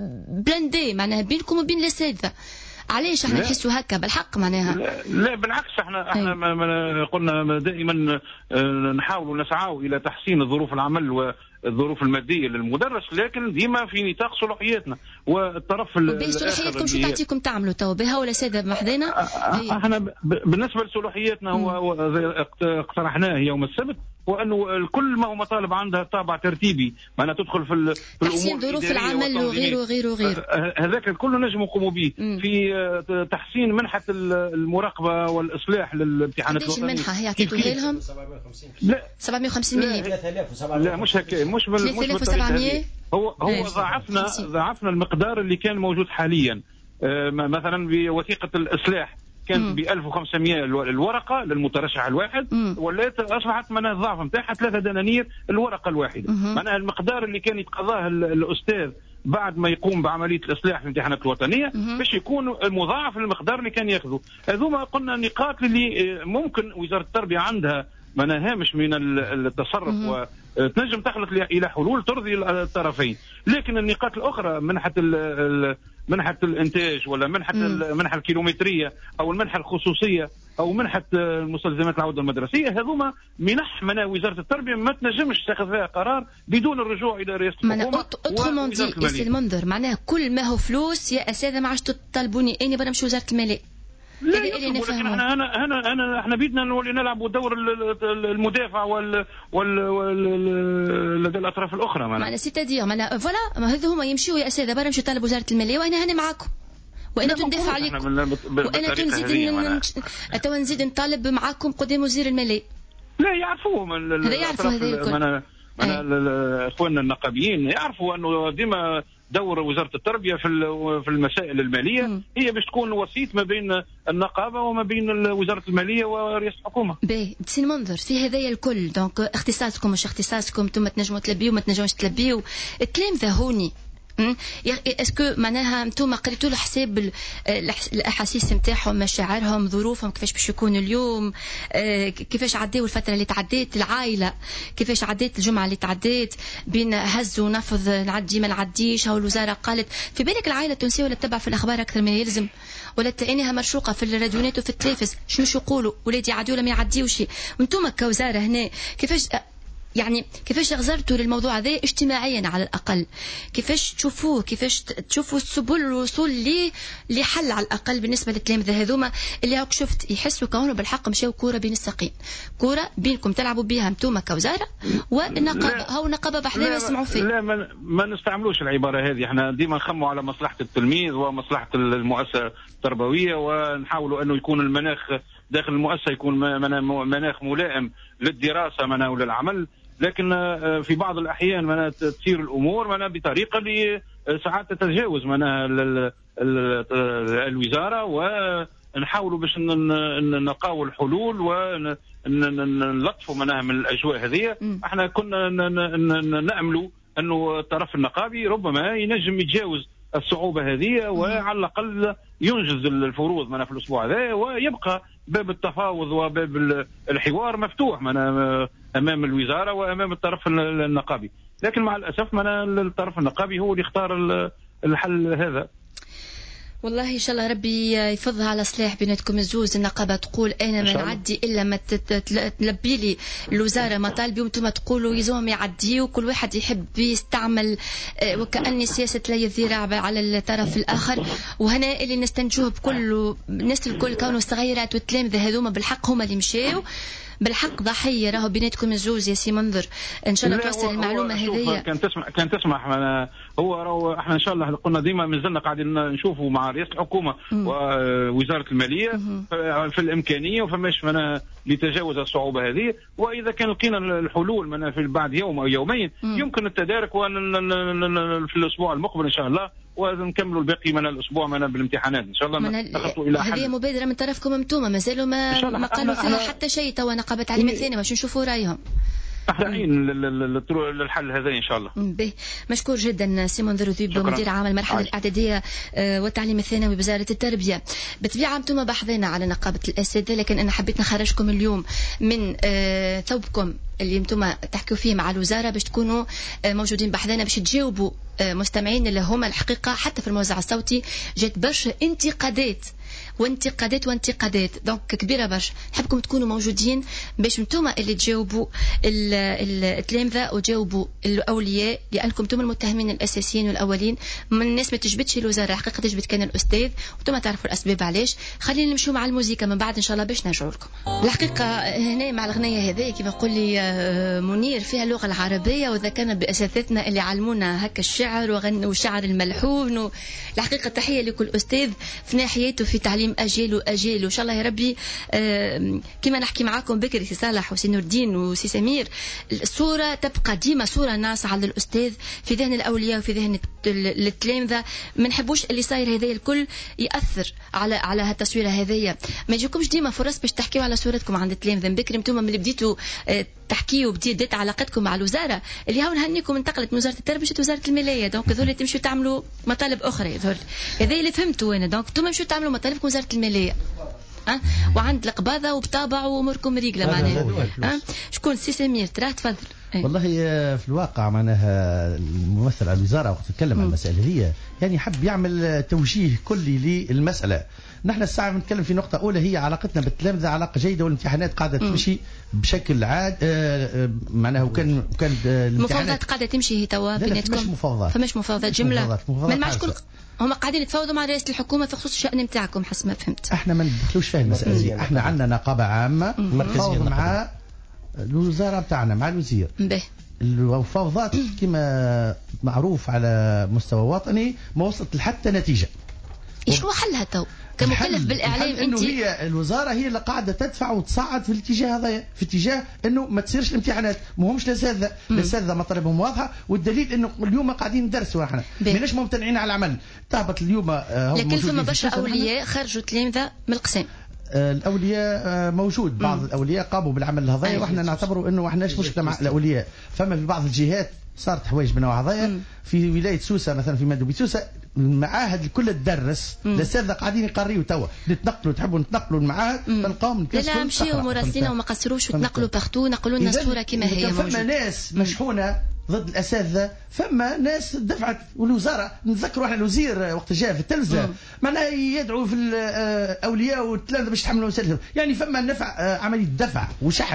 C: بلندي معناها بينكم وبين الاساتذه؟ علاش احنا نحسوا هكا بالحق معناها؟
N: لا, لا بالعكس، احنا احنا ما ما قلنا دائما نحاول نسعى الى تحسين ظروف العمل والظروف الماديه للمدرس، لكن ديما في نطاق صلاحياتنا والطرف
C: الاخر. صلاحياتكم شو تعطيكم تعملوا تو بها ولا ساده بمحضنا؟
N: احنا بالنسبه لصلاحياتنا هو اقترحناه يوم السبت، وانه الكل ما هو مطالب عندها طابع ترتيبي، معناها تدخل في الامور
C: تحسين ظروف العمل وغيره وغيره وغيره،
N: هذاك الكل نجم نقوموا به في تحسين منحه المراقبه والاصلاح للامتحانات
C: الوطنيه. قداش المنحه هي عطيتوها لهم؟
N: لا
C: سبعمية وخمسين مليون.
N: لا مش هكا، مش بال
C: ثلاثة آلاف وسبعمية.
N: هو هو ضاعفنا ضاعفنا المقدار اللي كان موجود حاليا. آه مثلا بوثيقه الاصلاح كانت ب ألف وخمسمائة الورقه للمترشح الواحد، ولات اصبحت معناها الضعف نتاعها ثلاثة دنانير الورقه الواحده. معناها المقدار اللي كان يتقاضاه الاستاذ بعد ما يقوم بعمليه الاصلاح في الامتحانات الوطنيه باش يكون مضاعف للمقدار اللي كان ياخذه. هذوما قلنا نقاط اللي ممكن وزاره التربيه عندها معناها هامش من التصرف وتنجم تخلق الى حلول ترضي الطرفين. لكن النقاط الاخرى منحه منحه الانتاج ولا منحه المنحه الكيلومتريه او المنحه الخصوصيه او منحه مستلزمات العوده المدرسيه، هذوما منح من وزاره التربيه ما تنجمش تاخذ فيها قرار بدون الرجوع الى رئاسه الحكومه
C: ووزاره الماليه. المنذر معناها كل ما هو فلوس يا اساتذه ما عادش تطالبوني اني برا نمشي وزاره الماليه.
N: لا لكن احنا انا انا انا احنا بدنا نولي نلعبوا دور المدافع وال وال لدى الاطراف الاخرى.
C: معنا سيتادير معنا فوالا هذو هما يمشيوا يا اساتذه برا نمشيو طالب وزاره الماليه، وانا هنا معاكم وانا تندافع عليكم، وانا تنزيد تو نزيد نطالب معاكم قدام وزير الماليه.
N: لا يعرفوهم
C: هذا يعرفوا هذا الكل.
N: اخواننا النقابيين يعرفوا انه ديما دور وزارة التربية في في المسائل المالية م. هي باش تكون وسيط ما بين النقابة وما بين وزارة المالية ورئاسة الحكومة.
C: باهي سي المنذر في هذايا الكل دونك اختصاصكم مش اختصاصكم انتم تنجموا تلبيوا ما تنجموش تلبيوا الكلام ذا هوني. اسكو معناها انتم قريتوا الحساب الاحاسيس نتاعهم مشاعرهم ظروفهم كيفاش باش يكونوا اليوم، كيفاش عداوا الفتره اللي تعديت العائله، كيفاش عديت الجمعه اللي تعديت بين هز ونفض نعدي ما نعديش، او الوزاره قالت في بالك العائله التونسيه ولا تتبع في الاخبار اكثر ما يلزم ولا تعينيها مرشوقه في الراديونات وفي التلفز شنو يقولوا ولادي يعديوا ولا ما يعديوش، وانتم كوزاره هنا كيفاش يعني كيفاش غزرتوا للموضوع هذا اجتماعيا على الأقل؟ كيفاش تشوفوه؟ كيفاش تشوفوا سبل الوصول لي لحل على الأقل بالنسبة للتلامذة هذوما اللي هاك شفت يحسوا كونه بالحق مشاو كورة بين الساقين، كورة بينكم تلعبوا بها انتوما كوزارة والنقابة، هاو نقابة بحذا يسمعوا فيه.
N: لا ما, ما نستعملوش العبارة هذه، احنا ديما نخموا على مصلحة التلميذ ومصلحة المؤسسة التربوية، ونحاولوا أنه يكون المناخ داخل المؤسسة يكون مناخ ملائم للدراسة وللعمل. لكن في بعض الأحيان معناها تصير الأمور معناها بطريقة اللي ساعات تتجاوز معناها الوزارة، ونحاولوا باش نقاول حلول ونلطفوا معناها من الأجواء هذه. احنا كنا نأملوا أنه الطرف النقابي ربما ينجم يتجاوز الصعوبة هذه وعلى الأقل ينجز الفروض معناها في الأسبوع هذا، ويبقى باب التفاوض وباب الحوار مفتوح معناها امام الوزاره وامام الطرف النقابي. لكن مع الاسف معناها الطرف النقابي هو اللي اختار الحل هذا.
C: والله ان شاء الله ربي يفضها على صلاح بيناتكم الزوز. النقابه تقول انا ما نعدي الا ما تلبي لي الوزاره مطالبي، وانتم تقولوا يزوم يعدي، وكل واحد يحب يستعمل وكأن سياسه لا الذراع على الطرف الاخر. وهنا اللي نستنتجوه بكل الناس الكل كونوا الصغيرات والتلامذه هذوما بالحق هما اللي مشاو بالحق ضحيه. راهو بيناتكم الزوز يا سي منظر، ان شاء الله توصل المعلومه هذه.
N: كان تسمع كان تسمح هو راهو احنا ان شاء الله قلنا ديما مازلنا قاعدين نشوفوا مع رئاسه الحكومه م. ووزاره الماليه م. في الامكانيه وفماش معناها لتجاوز الصعوبه هذه. واذا كان لقينا الحلول معناها في بعد يوم او يومين م. يمكن التدارك في الاسبوع المقبل ان شاء الله، ونكملوا الباقي من الاسبوع من بالامتحانات ان شاء الله. نخطوا الى حل.
C: هذه مبادره من طرفكم انتم، مازالوا ما ما قالوا فيها حتى شيء. توا نقابه تعليم ثانيه باش نشوفوا رايهم.
N: احنا عين للحل هذا ان شاء الله.
C: به مشكور جدا سي منذر ذيب، مدير عام المرحله الاعداديه والتعليم الثانوي بوزاره التربيه. بطبيعه انتم بحثنا على نقابه الاساتذه، لكن انا حبيت نخرجكم اليوم من ثوبكم اللي انتم تحكوا فيه مع الوزاره باش تكونوا موجودين بحذنا باش تجاوبوا مستمعين اللي هما الحقيقه حتى في الموزع الصوتي جات برشا انتقادات وانتقادات وانتقادات دونك كبيره برشا. نحبكم تكونوا موجودين باش نتوما اللي تجاوبوا التلامذه وتجاوبوا الاولياء، لانكم انتم المتهمين الاساسيين والاولين. من الناس ما تجبدش الوزاره، الحقيقه تجبد كان الاستاذ، وانتم تعرفوا الاسباب علاش. خلينا نمشوا مع الموسيقى من بعد ان شاء الله باش نرجعوا لكم. الحقيقه هنا مع الغنيه هذه كيف يقول لي منير فيها اللغه العربيه، واذا كان باساتذتنا اللي علمونا هكا الشعر وغنوا الشعر الملحون. الحقيقه تحيه لكل استاذ في ناحيته في تعليم اجيل واجيل، وان شاء الله يا ربي كما نحكي معاكم بكري سي صالح وسي نور الدين وسي سمير، الصوره تبقى ديما صوره ناصعه للاستاذ في ذهن الاولياء وفي ذهن التلامذه. ما نحبوش اللي صاير هذا الكل ياثر على على هالتصويره هذيا. ما يجيكمش ديما فرص باش تحكيوا على صورتكم عند التلامذه. بكري انتم من اللي بديتوا تحكيوا بديت علاقتكم مع الوزاره اللي هاو نهنيكم انتقلت من وزاره التربيه مشات وزاره الماليه، دونك هذول تمشوا تعملوا مطالب اخرى. هذول هذا اللي فهمته انا، دونك انتم مشوا تعملوا مطالبكم وزاره الماليه أه؟ وعند القباضه وبطابع واموركم ريقله معناها. أه؟ شكون سي سمير تراه تفضل.
L: والله في الواقع معناها الممثل على الوزاره وقت تكلم عن المساله هي يعني حب يعمل توجيه كلي للمساله. نحن الساعه بنتكلم في نقطه اولى هي علاقتنا بالتلامذه علاقه جيده، والامتحانات قاعده تمشي بشكل عاد آه معناها. وكان وكان
C: المفاوضات قاعده تمشي هي توا بيناتكم.
L: فماش مفاوضات
C: فماش مفاوضات جمله. ما معش كل هم قاعدين يتفاوضوا مع رئاسه الحكومه في خصوص الشأن نتاعكم حسب ما فهمت.
L: احنا ما ندخلوش فيها المساله دي. احنا عندنا نقابه عامه مركزيه مع الوزاره بتاعنا مع الوزير.
C: به
L: المفاوضات كما معروف على مستوى وطني ما وصلت لحتى نتيجه.
C: ايش هو حلها تو كمكلف بالاعلام؟
L: انت هي الوزاره هي اللي قاعده تدفع وتصعد في الاتجاه هذا، في اتجاه انه ما تصيرش الامتحانات. ما همش الاساتذه، الاساتذه مطالبهم واضحه، والدليل انه اليوم قاعدين ندرسوا احنا ماناش ممتنعين على العمل. تهبط اليوم آه
C: لكن فما برشا اولياء خرجوا تلامذه من القسم.
L: الاولياء موجود، بعض مم. الاولياء قاموا بالعمل هذايا، واحنا نعتبروا انه احناش مشكله مع الاولياء. فما في بعض الجهات صارت حوايج بنوع هذايا. في ولايه سوسه مثلا، في مندوبيه سوسه المعاهد الكل تدرس، الاساتذه قاعدين يقريوا توا نتنقلوا، تحبوا نتنقلوا المعاهد تلقاهم
C: لا لا مشيوا مراسلين وما قصروش وتنقلوا باختو، نقلوا لنا الصوره كما هي موجوده.
L: فما ناس مشحونه ضد الاساتذه، فما ناس دفعت. والوزاره نذكروا احنا الوزير وقت جاء في التلفزه معناها يدعو في الاولياء والتلامذه باش يتحملوا مسؤوليتهم. يعني فما نفع عمليه دفع وشحن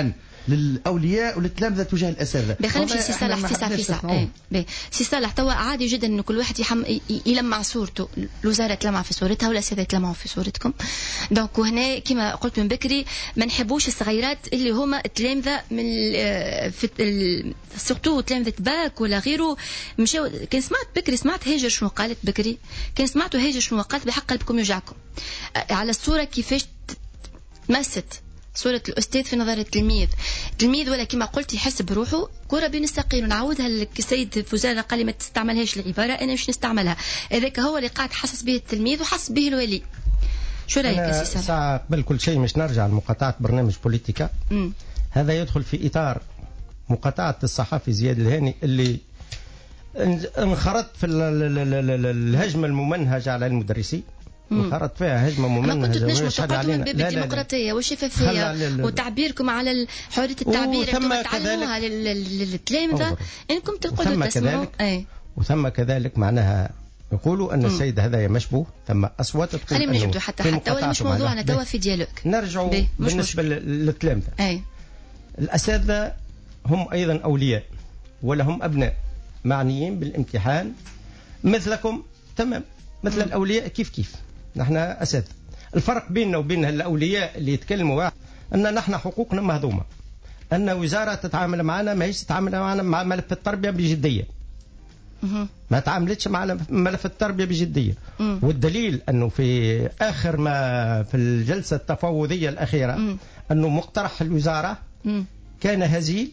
L: للاولياء وللتلامذه تجاه الاساتذه.
C: بخلينا سي صالح في ساعه في ساعه اي سي صالح توا عادي جدا انه كل واحد يحم يلمع صورته، الوزاره تلمع في صورتها والاساتذه تلمعوا في صورتكم. دونك وهنا كما قلت من بكري ما نحبوش الصغيرات اللي هما التلامذه من في سورتو تلامذه باك ولا غيره مشاو. كان سمعت بكري سمعت هاجر شنو قالت بكري، كان سمعتوا هاجر شنو قالت بحق قلبكم يوجعكم على الصوره كيفاش تمست صورة الأستاذ في نظر التلميذ. التلميذ ولا كما قلت يحس بروحه كرة بين الساقين. ونعودها لك السيد فوزان قال لي ما تستعملهاش العبارة، أنا مش نستعملها. هذاك هو اللي قاعد حسس به التلميذ وحس به الولي. شو رأيك يا سي صالح؟
M: ساعة قبل كل شيء مش نرجع لمقاطعة برنامج بوليتيكا. م. هذا يدخل في إطار مقاطعة الصحفي زياد الهاني اللي انخرط في الهجمة الممنهجة على المدرسين، انخرط فيها هجمة ممنهجة.
C: ما كنتوا تنجموا تقعدوا من باب الديمقراطية والشفافية وتعبيركم على حرية التعبير انتم تعلموها للتلامذة انكم تقعدوا تسمعوا. اي
M: وثم كذلك معناها يقولوا ان السيد هذا مشبوه، ثم اصوات تقول
C: خلينا نجبدوا حتى حتى ولا مش موضوعنا توا في ديالوج.
M: نرجعوا بالنسبة للتلامذة.
C: اي
M: الاساتذة هم ايضا اولياء ولا هم ابناء معنيين بالامتحان مثلكم تمام، مثل م. الاولياء كيف كيف نحن اساتذة. الفرق بيننا وبين الاولياء اللي يتكلموا ان نحن حقوقنا مهضومة، ان وزارة تتعامل معنا ما هيش تتعامل معنا مع ملف التربية بجدية، ما تعاملتش مع ملف التربية بجدية. م. والدليل أنه في آخر ما في الجلسة التفاوضية الأخيرة م. أنه مقترح الوزارة م. كان هزيل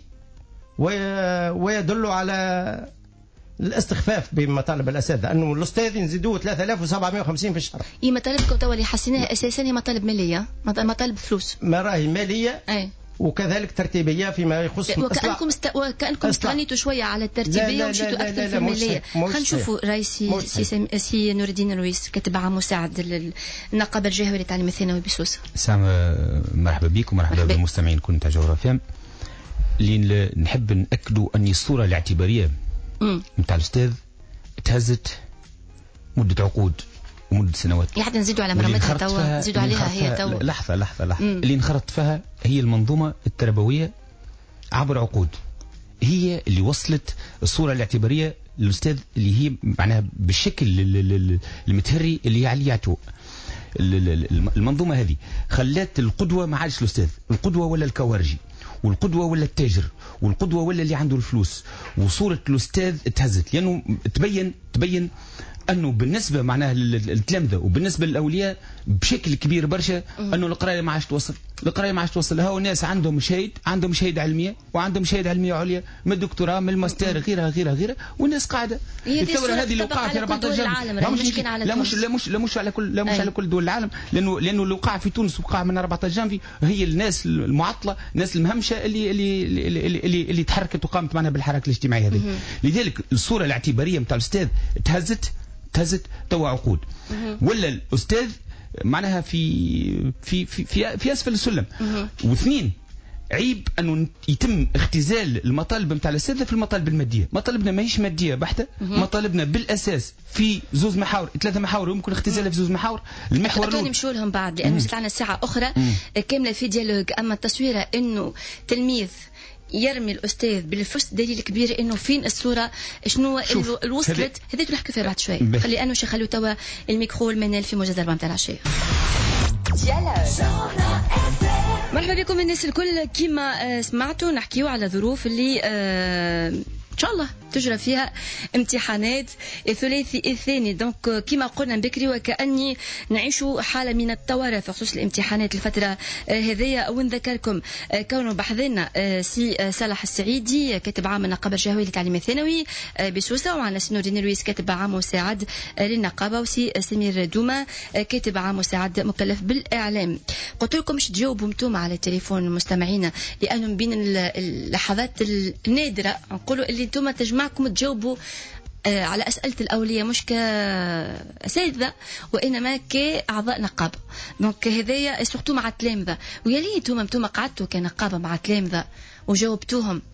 M: ويدل على الاستخفاف بمطالب الأساتذة، أنه الأستاذ يزيدوه ثلاثة آلاف وسبعمائة وخمسين في الشهر.
C: إيه مطالبكم توا اللي حسيناها أساسا هي مطالب مالية، مطالب فلوس.
M: ما راهي مالية. أي. وكذلك ترتيبية فيما يخص
C: وكأنكم است... وكأنكم استغنيتوا شوية على الترتيبية ومشيتوا أكثر في المالية. خلينا نشوفوا رئيسي سي, سي نور الدين الرويس كاتب عام مساعد للنقابة الجهوية للتعليم الثانوي بسوسة.
O: سام مرحبا بكم ومرحبا بالمستمعين كل تاع جغرافيا. اللي نحب نأكدوا أن الصورة الاعتبارية نتاع الأستاذ تهزت مدة عقود ومدة سنوات.
C: يعني نزيدوا على مرمتها توا نزيدوا عليها هي توا.
O: لحظة لحظة لحظة مم. اللي انخرط فيها هي المنظومة التربوية عبر عقود، هي اللي وصلت الصورة الاعتبارية للأستاذ اللي هي معناها بالشكل المتهري اللي هي عليه يعتو. المنظومة هذه خلت القدوة ما عادش الأستاذ، القدوة ولا الكوارجي، والقدوة ولا التاجر، والقدوة ولا اللي عنده الفلوس، وصورة الأستاذ تهزت لأنه تبين تبين أنه بالنسبة معناها للتلامذة وبالنسبة للأولياء بشكل كبير برشا أنه القراية ما عادش توصل، القراية ما عادش توصل. هاو الناس عندهم شهيد، عندهم شهادة علمية وعندهم شهادة علمية عليا من الدكتوراه من الماستر غيرها غيرها غيرها، والناس قاعدة.
C: الثورة هذه اللي وقعت في أربعة عشر لا مش
O: لا مش لا مش لا مش على كل لا مش على كل دول العالم، لأنه لأنه اللي وقع في تونس وقع من أربعة عشر جانفي هي الناس المعطلة، الناس المهمشة اللي اللي اللي اللي, اللي تحركت وقامت معنا بالحركة الاجتماعية هذه. لذلك الصورة الاعتبارية نتاع الأستاذ تهزت تهزت توا عقود، ولا الأستاذ معناها في في في في, في أسفل السلم. واثنين عيب أنه يتم اختزال المطالب نتاع الأساتذة في المطالب المادية. مطالبنا ماهيش مادية بحتة، مطالبنا بالأساس في زوز محاور ثلاثة محاور يمكن اختزالها في زوز محاور. المحور الأول
C: نمشوا لهم بعد لأنه ستعنا ساعة أخرى كاملة في ديالوج. أما التصويرة أنه تلميذ يرمي الأستاذ بالفلوس دليل كبير إنه فين الصورة شنو اللي وصلت. هذيك نحكي فيها بعد شوي. خلي أنه شخلوا توا الميكرو المنال في موجز أربعة متاع العشية. مرحبا بكم الناس الكل. كما سمعتوا نحكيو على ظروف اللي آه إن شاء الله تجرى فيها امتحانات الثلاثي الثاني. دونك كما قلنا بكري وكأني نعيش حالة من الطوارئ في خصوص الامتحانات الفترة هذية. ونذكركم كونه بحضنا سي صالح السعيدي كاتب عام النقابة الجهوية للتعليم الثانوي بسوسة، وعندنا سي نور الدين الرويس كاتب عام مساعد للنقابة، وسي سمير دوما كاتب عام مساعد مكلف بالإعلام. قلت لكم مش تجاوبوا انتم على التليفون مستمعينا لأنه من بين اللحظات النادرة نقولوا اللي انتم تجمعكم تجاوبوا آه على أسئلة الأولية مش كأساتذة وإنما كأعضاء نقابة. دونك هذايا سورتو مع التلامذة، ويا ليتوا انتم قعدتوا كنقابة مع التلامذة وجاوبتوهم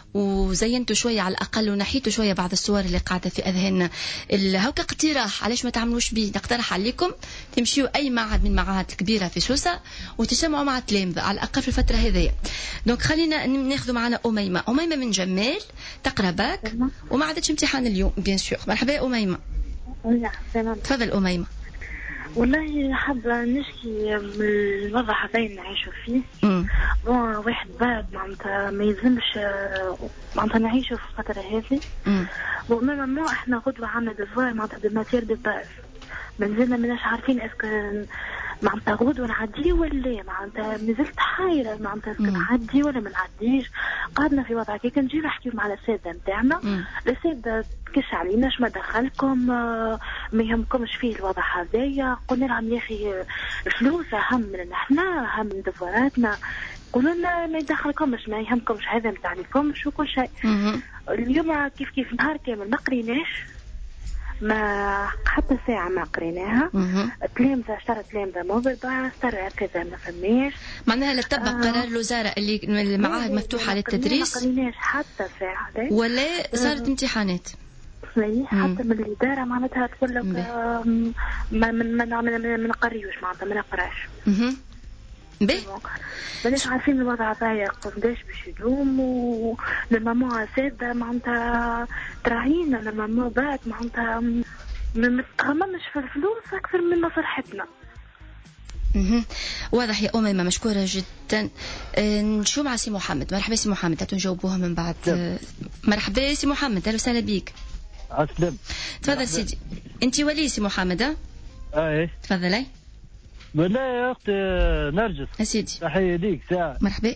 C: وزينتوا شويه على الاقل ونحيتوا شويه بعض الصور اللي قاعده في اذهاننا. هكا اقتراح علاش ما تعملوش بيه، نقترح عليكم تمشيوا اي معهد من المعاهد الكبيره في سوسه وتجتمعوا مع تلامذه على الاقل في الفتره هذه. دونك خلينا ناخذوا معنا اميمه. اميمه من جمال تقرا باك وما عادتش امتحان اليوم بيان سور. مرحبا يا اميمه. تفضل اميمه.
P: والله حابة نشكي من الوضع هذا اللي نعيشوا فيه. بون واحد بعد معناتها ما يلزمش معناتها نعيشوا في الفترة هذه. بون ماما احنا غدوة عنا دفوار معناتها بالماتير دي باس مازلنا ماناش عارفين اسكو معناتها غدوة نعدي ولا معناتها مازلت حايرة معناتها اسكو نعدي ولا ما نعديش. قعدنا في وضع كي نجي نحكيو مع الأساتذة نتاعنا، الأساتذة تكش علينا ما دخلكم ما يهمكمش فيه الوضع هذايا. قلنا لهم يا اخي الفلوس اهم من احنا اهم من دفوراتنا. قولوا لنا ما يدخلكمش ما يهمكمش هذا نتاع لكمش وكل شيء. اليوم كيف كيف نهار كامل ما قريناش ما حتى ساعة ما قريناها. تلامذة اشترى تلامذة موبل بقى اشترى كذا ما فماش.
C: معناها لا تطبق آه. قرار الوزارة اللي المعاهد مفتوحة للتدريس
P: ما قريناش حتى ساعة
C: ولا صارت آه. امتحانات
P: صحيح. حتى من الإدارة معناتها تقول لك ما ما ما ما نقريوش معناتها ما نقراش.
C: اها باهي
P: ماناش عارفين الوضع ضايق قداش باش يدوم. وللماما سادة معناتها تراعينا للماما بعد معناتها ما تخممش في الفلوس أكثر من مصلحتنا.
C: اها واضح يا أميمة، مشكورة جدا. نشوف مع سي محمد. مرحبا سي محمد، هاتوا نجاوبوها من بعد. مرحبا سي محمد، أهلا وسهلا بيك.
Q: أسلم.
C: تفضل سيدي. أنت ولي سي محمد؟ ها؟
Q: أي.
C: تفضلي.
Q: بالله يا أختي نرجس.
C: أسيدي.
Q: تحية ليك ساعة.
C: مرحبا.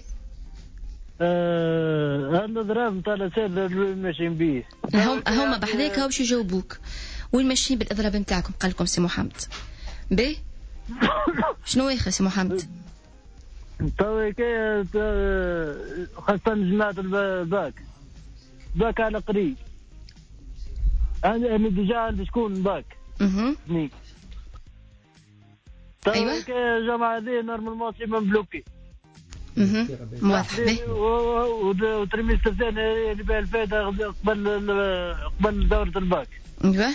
Q: أه الضراب نتاع الأسئلة اللي ماشيين بيه.
C: هم هم بحذاك هاو باش يجاوبوك. وين ماشيين بالإضراب نتاعكم؟ قال لكم سي محمد. باهي. شنو يا سي محمد؟
Q: توا كي خاصة جماعة الباك باك على قريب. أنا ديجا عندي شكون باك.
C: اها.
Q: نيك.
C: أيوة.
Q: كي جماعة ذي نورمالمون سي مبلوكي.
C: اها. واضح به.
Q: وترميس الثاني اللي بها الفائدة قبل قبل دورة الباك.
C: أيوة.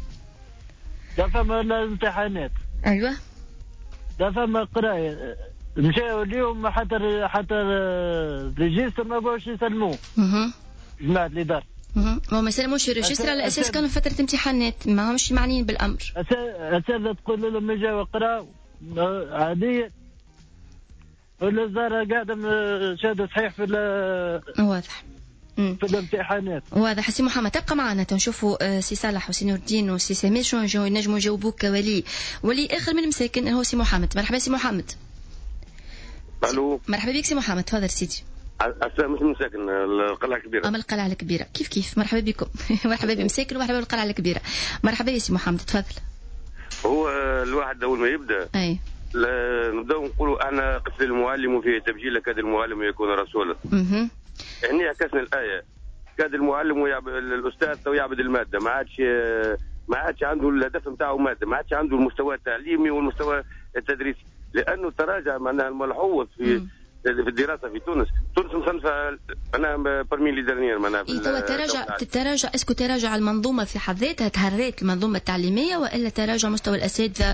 Q: لا فما الامتحانات.
C: أيوة.
Q: لا فما قراية. مشاو اليوم حتى حتى الريجستر ما بغاوش يسلموه.
C: اها.
Q: جماعة الإدارة.
C: اها. ما ما سلموش الريجستر على أساس كانوا فترة امتحانات ما همش معنيين بالأمر.
Q: أساتذة تقول لهم يجوا يقراوا عادية. والوزارة قاعدة شهادة صحيح في
C: واضح
Q: في الامتحانات.
C: واضح. سي محمد تبقى معنا تنشوفوا سي صالح وسي نور الدين وسي سمير شنو ينجموا يجاوبوك كولي ولي آخر من مساكن هو سي محمد. مرحبا سي محمد.
R: الو.
C: مرحبا بك سي محمد، تفضل سيدي.
R: السلام مش مساكن القلعة الكبيرة.
C: أما القلعة الكبيرة كيف كيف. مرحبا بكم. مرحبا بمساكن ومرحبا بالقلعة الكبيرة. مرحبا يا سي محمد تفضل.
R: هو الواحد أول ما يبدأ
C: أي
R: نبداو نقولوا انا قتل المعلم في تبجيل كاد المعلم يكون رسولا.
C: اها.
R: يعني عكسنا الايه كاد المعلم ويعبد الاستاذ ويعبد الماده، ما عادش ما عادش عنده الهدف نتاعو ماده، ما عادش عنده المستوى التعليمي والمستوى التدريسي، لانه تراجع معناها الملحوظ في في الدراسه في تونس. تونس مصنفه انا برمي لي ديرنيير معناها
C: إيه توا تراجع تراجع اسكو تراجع المنظومه في حد ذاتها تهريت المنظومه التعليميه ولا تراجع مستوى الاساتذه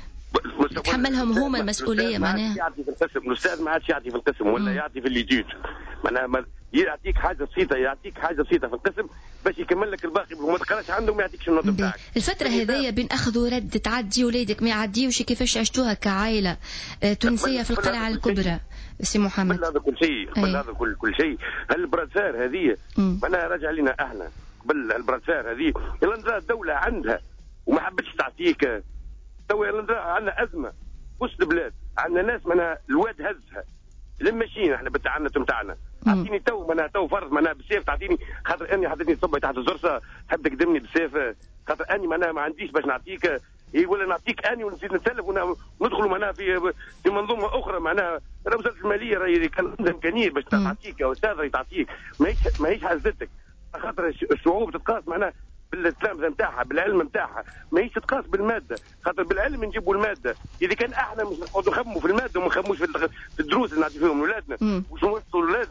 C: تحملهم هما المسؤوليه معناها؟
R: يعطي في القسم الاستاذ ما عادش يعطي في القسم ولا مم. يعطي في الليجيت معناها يعطيك حاجه بسيطه يعطيك حاجه بسيطه في القسم باش يكمل لك الباقي وما تقراش عنده ما يعطيكش النوت بتاعك.
C: الفتره هذيا بين اخذ ورد تعدي ولادك ما يعديوش كيفاش عشتوها كعائله تونسيه في القلعه الكبرى سي محمد؟
R: قبل هذا كل شيء قبل هذا كل كل شيء هالبرادفير هذه معناها راجع لنا احنا قبل البرادفير هذه يلا الدوله عندها وما حبتش تعطيك. توا عندنا ازمه وسط البلاد، عندنا ناس معناها الواد هزها لما ماشيين احنا بالتعنت نتاعنا. اعطيني تو معناها تو فرض معناها بالسيف تعطيني خاطر اني حطيتني صبي تحت الزرصه تحب تقدمني بالسيف خاطر اني معناها ما عنديش باش نعطيك هي ولا نعطيك اني ونزيد نتسلف وندخلوا معناها في في منظومه اخرى معناها وزاره الماليه راهي كان عندها امكانيه باش تعطيك او استاذ تعطيك ماهيش ماهيش حزتك خاطر الشعوب تتقاس معناها بالتلامذه نتاعها بالعلم نتاعها ماهيش تتقاس بالماده خاطر بالعلم نجيبوا الماده. اذا كان احنا مش نقعدوا نخموا في الماده وما نخموش في الدروس اللي نعطي فيهم لاولادنا وش نوصلوا لاولادنا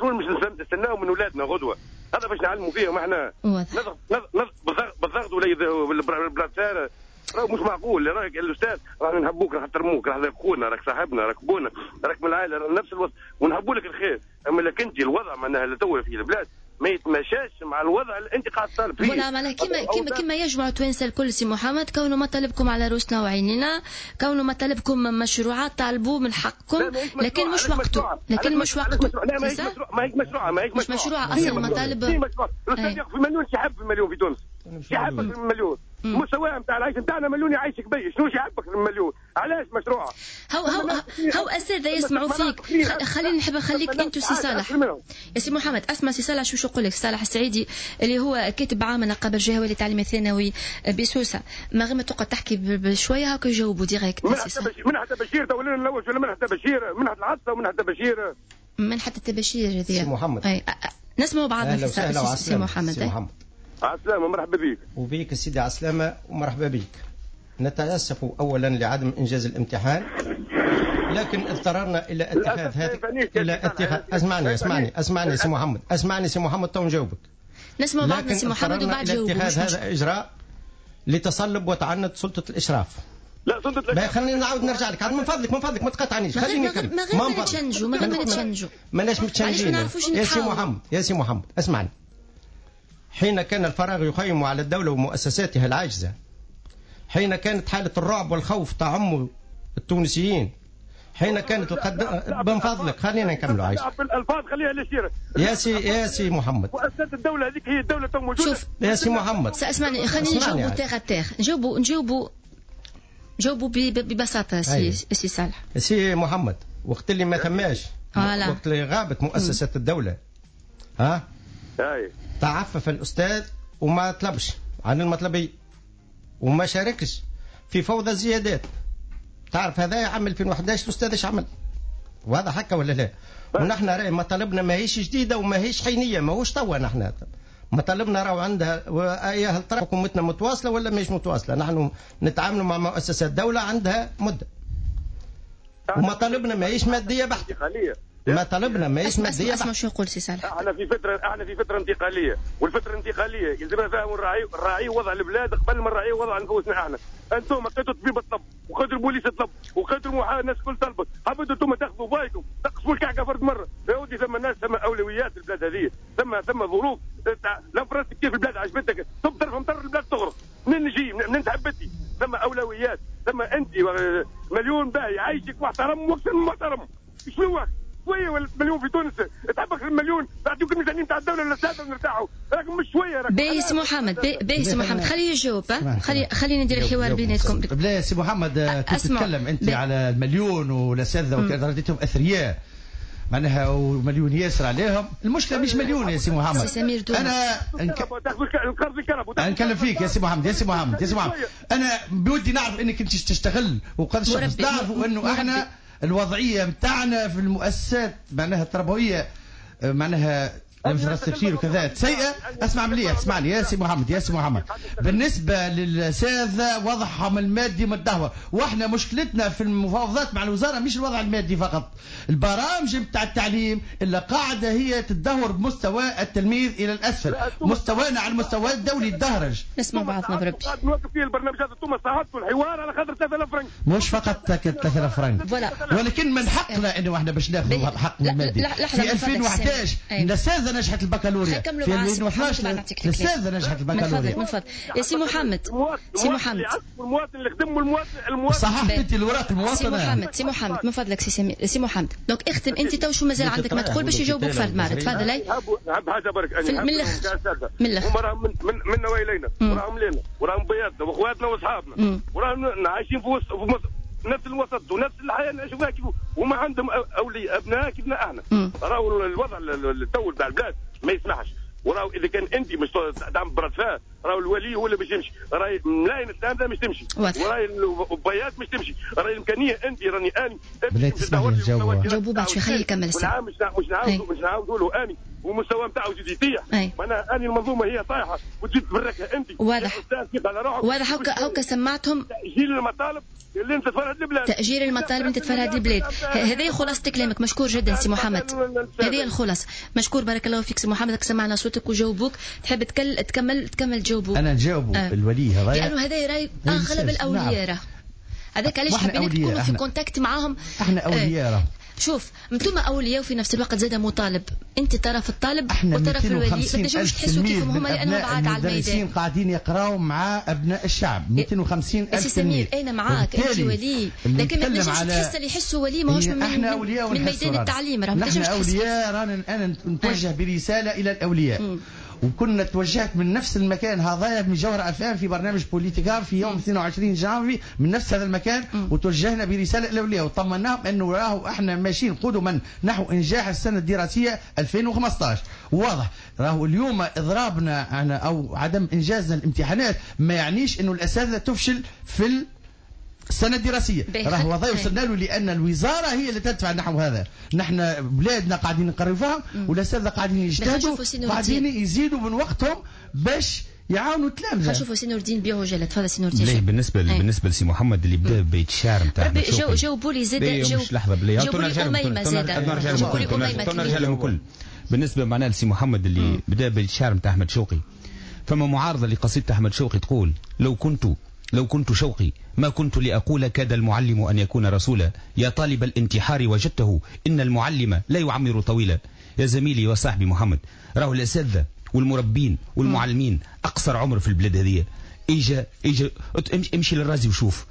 R: شنو مش نستناو من ولادنا غدوه؟ هذا باش نعلموا فيهم احنا. نضغط نضغط بالضغط ولا البلاتسار راهو مش معقول. راك الاستاذ راح نحبوك راح نحترموك راح خونا راك صاحبنا راك بونا راك من العائله نفس الوضع ونحبوا لك الخير. اما لك انت الوضع معناها تو في البلاد ما يتماشاش مع الوضع اللي انت قاعد تطالب فيه.
C: ولا معناها كيما كيما كيما يجمعوا التوانسه الكل سي محمد كونوا مطالبكم على روسنا وعينينا كونوا مطالبكم مشروعات طالبوا من حقكم لكن مش وقته لكن مش وقته.
R: لا ما هيش مشروع ما هيش مشروع ما هيش
C: مش مشروع اصلا مطالب.
R: الاستاذ ياخذ في مليون يحب في المليون في تونس يحبك في المليون. المستوى نتاع العيش نتاعنا مليون يعيشك بي شنو يحبك في المليون علاش مشروع؟
C: هو هو هو اساتذه يسمعوا فيك. خليني نحب نخليك انت سي صالح يا سي محمد. اسمع سي صالح شو نقول لك. صالح السعيدي اللي هو كاتب عام نقابه الجهويه للتعليم الثانوي بسوسه ما غير ما تقعد تحكي بشويه هكا يجاوبوا ديريكت.
R: من حتى بشير تو ولا نلوج ولا من حتى بشير من حتى العطسه ومن حتى بشير
C: من حتى التبشير هذه
M: سي محمد.
C: اي نسمعوا بعضنا في سي محمد.
M: سي محمد
R: عسلامة مرحبا بك.
M: وبيك سيدي عسلامة ومرحبا بك. نتأسف أولا لعدم إنجاز الامتحان لكن اضطررنا إلى اتخاذ هذه إلى اتخاذ اسمعني اسمعني اسمعني سي محمد اسمعني سي محمد تو نجاوبك.
C: نسمع بعضنا سي محمد وبعد جاوبوا.
M: اتخاذ هذا إجراء لتصلب وتعنت سلطة الإشراف.
R: لا سلطة الإشراف.
M: خليني نعاود نرجع لك من فضلك من فضلك ما تقاطعنيش خليني نكمل.
C: ما غير ما نتشنجوا ما غير ما نتشنجوا
M: ماناش متشنجين يا سي محمد يا سي محمد اسمعني. حين كان الفراغ يخيم على الدولة ومؤسساتها العاجزة حين كانت حالة الرعب والخوف تعم التونسيين حين كانت القد... من فضلك خلينا نكملوا عايش
R: الألفاظ خليها للسيرة
M: يا سي يا سي محمد
R: مؤسسات الدولة هذيك هي الدولة تو موجودة.
C: شوف
M: يا سي محمد
C: اسمعني خليني نجاوبوا تاغ تاغ نجاوبوا نجاوبوا جاوبوا ببساطة سي سي صالح.
M: سي محمد وقت اللي ما ثماش وقت اللي غابت مؤسسة الدولة ها
R: اي
M: تعفف الأستاذ وما طلبش عن المطلبية وما شاركش في فوضى الزيادات. تعرف هذا عام ألفين وأحد عشر الأستاذ ايش عمل وهذا حكى ولا لا؟ ونحن راي مطالبنا ما هيش جديدة وما هيش حينية ما هوش توا. نحن مطالبنا راهو عندها ويا هل ترى حكومتنا متواصلة ولا مش متواصلة. نحن نتعامل مع مؤسسات الدولة عندها مدة ومطالبنا ما هيش مادية بحتة. ما طلبنا ما يسمع دي
C: اسمع شو يقول سي صالح.
R: احنا في فتره احنا في فتره انتقاليه والفتره الانتقاليه يلزمنا فهم الراعي الراعي وضع البلاد قبل ما الراعي وضع نفوسنا احنا. انتم قيدوا الطبيب الطب وقيدوا البوليس الطب وقيدوا المحامي الناس كل طلبت حبيتوا انتم تاخذوا بايكم تقصوا الكعكه فرد مره يا ودي. ثم الناس ثم اولويات البلاد هذه ثم ثم ظروف. لا فرنسا كيف البلاد عجبتك تبطر مطر البلاد تغرق منين نجي منين تحبتي. ثم اولويات ثم انت مليون باهي عايشك محترم واكثر من محترم. شنو وقت شويه ولا مليون في تونس تعبك المليون تعطيوك الميزانيه نتاع الدوله ولا الساده نرتاحوا راكم مش شويه راكم.
C: باهي سي محمد باهي سي محمد خليه يجاوب خلي خلينا ندير الحوار بيناتكم.
L: بلا سي محمد كنت تتكلم انت على المليون والاساتذه وكذا رديتهم اثرياء معناها ومليون ياسر عليهم. المشكله مش مليون يا سي محمد. انا نكلم فيك يا سي محمد يا سي محمد يا سي محمد انا بودي نعرف انك انت تشتغل وقداش نعرفوا انه احنا الوضعيه نتاعنا في المؤسسات معناها التربويه معناها مثل التفسير وكذا سيئه. اسمع مليح اسمعني يا سي محمد يا سي محمد بالنسبه للاساتذه وضعهم المادي متدهور واحنا مشكلتنا في المفاوضات مع الوزاره مش الوضع المادي فقط. البرامج نتاع التعليم اللي قاعده هي تدهور بمستوى التلميذ الى الاسفل. مستوانا على المستوى الدولي يتدهرج.
C: نسمع بعضنا بربي.
R: نوقف فيه البرنامج هذا انتم صاحبتوا الحوار على خاطر ثلاثة آلاف فرنك.
L: مش فقط ثلاثة آلاف فرنك ولكن من حقنا انه احنا باش ناخذ حقنا المادي. في ألفين وأحد عشر الاساتذه نجحت البكالوريا في ألفين واثناش الأستاذة نجحت البكالوريا.
C: من فضل يا سي محمد سي محمد
R: المواطن اللي خدم المواطن المواطن
L: صححت انت الوراق المواطنة.
C: سي محمد سي محمد من فضلك سي سمير سي محمد دونك اختم انت تو شو مازال عندك ما تقول باش يجاوبوك فرد مارد. تفضل اي
R: نحب حاجه برك انا
C: من الاخر من الاخر
R: هما راهم من منا والينا وراهم لينا وراهم بياتنا واخواتنا واصحابنا وراهم عايشين في وسط نفس الوسط ونفس الحياه نعيشوا فيها كيف وما عندهم اولياء ابناء كيفنا احنا. راهو الوضع التو تاع البلاد ما يسمحش. وراهو اذا كان انت مش تعمل براتفاه راهو الولي هو اللي باش يمشي. راهي ملاين التلامذه مش تمشي وراهي البيات مش تمشي. راهي الامكانيه انت راني اني
L: بلاتي تسمح لي نجاوب
C: جاوبوا بعد شوي خليه يكمل الساعه.
R: مش مش نعاودوا مش نعاودوا له اني ومستوى نتاعو يزيد يطيح. معناها اني المنظومه هي طايحه وتزيد تبركها انت.
C: واضح واضح هكا هكا سمعتهم.
R: تاجيل المطالب اللي انت تفرهد البلاد.
C: تاجيل المطالب انت تفرهد البلاد. هذه خلاصه كلامك. مشكور جدا سي محمد. هذه الخلاصه. مشكور بارك الله فيك سي محمد. سمعنا صوتك وجاوبوك. تحب تكل تكمل تكمل جاوبوك.
L: انا نجاوبوا آه. الولي هذا
C: لانه هذا راي اغلب الاولياء راه هذاك علاش حابين تكونوا في كونتاكت معاهم.
L: احنا اولياء راه
C: شوف انتم اولياء وفي نفس الوقت زاد مطالب. انت طرف الطالب وطرف الولي. ما تنجموش تحسوا كيفهم هما لانهم بعاد على
L: الميدان. قاعدين يقراوا مع ابناء الشعب مئتين وخمسين الف
C: تلميذ. انا معاك انت ولي لكن ما تنجمش تحس اللي يحسوا ولي ماهوش من,
L: من,
C: من ميدان التعليم. راه ما
L: تنجمش تحس. احنا اولياء رانا انا نتوجه برساله الى الاولياء. م. وكنا توجهت من نفس المكان هذا من جوهر أفهم في برنامج بوليتيكا في يوم اثنين وعشرين جانفي من نفس هذا المكان. م. وتوجهنا برسالة الأولياء وطمناهم أنه راهو احنا ماشيين قدما نحو إنجاح السنة الدراسية ألفين وخمسطاش. واضح راهو اليوم إضرابنا أو عدم إنجازنا الامتحانات ما يعنيش أنه الأساتذة تفشل في السنة الدراسية. راهو هذا وصلنا له لأن الوزارة هي اللي تدفع نحو هذا. نحن بلادنا قاعدين نقروا فيهم والأساتذة قاعدين يجتهدوا قاعدين يزيدوا من وقتهم باش يعاونوا التلامذة.
C: خلينا نشوفوا سي نور الدين بيعوجله. تفضل سي نور الدين.
O: بالنسبة أي. بالنسبة لسي محمد اللي بدا ببيت الشعر نتاع
C: جو جاوبوا لي زاد جاوب
O: مش لحظة بلي
C: جاوبوا لي أميمة زاد جاوبوا لي أميمة
O: نرجع لهم الكل. بالنسبة معناها لسي محمد اللي م. بدا ببيت الشعر نتاع أحمد شوقي فما معارضة لقصيدة أحمد شوقي تقول لو كنت لو كنت شوقي ما كنت لأقول كاد المعلم أن يكون رسولا يا طالب الانتحار وجدته إن المعلم لا يعمر طويلا. يا زميلي وصاحبي محمد راهو الأساتذة والمربين والمعلمين أقصر عمر في البلاد هذه. إيجا إيجا امشي للرازي وشوف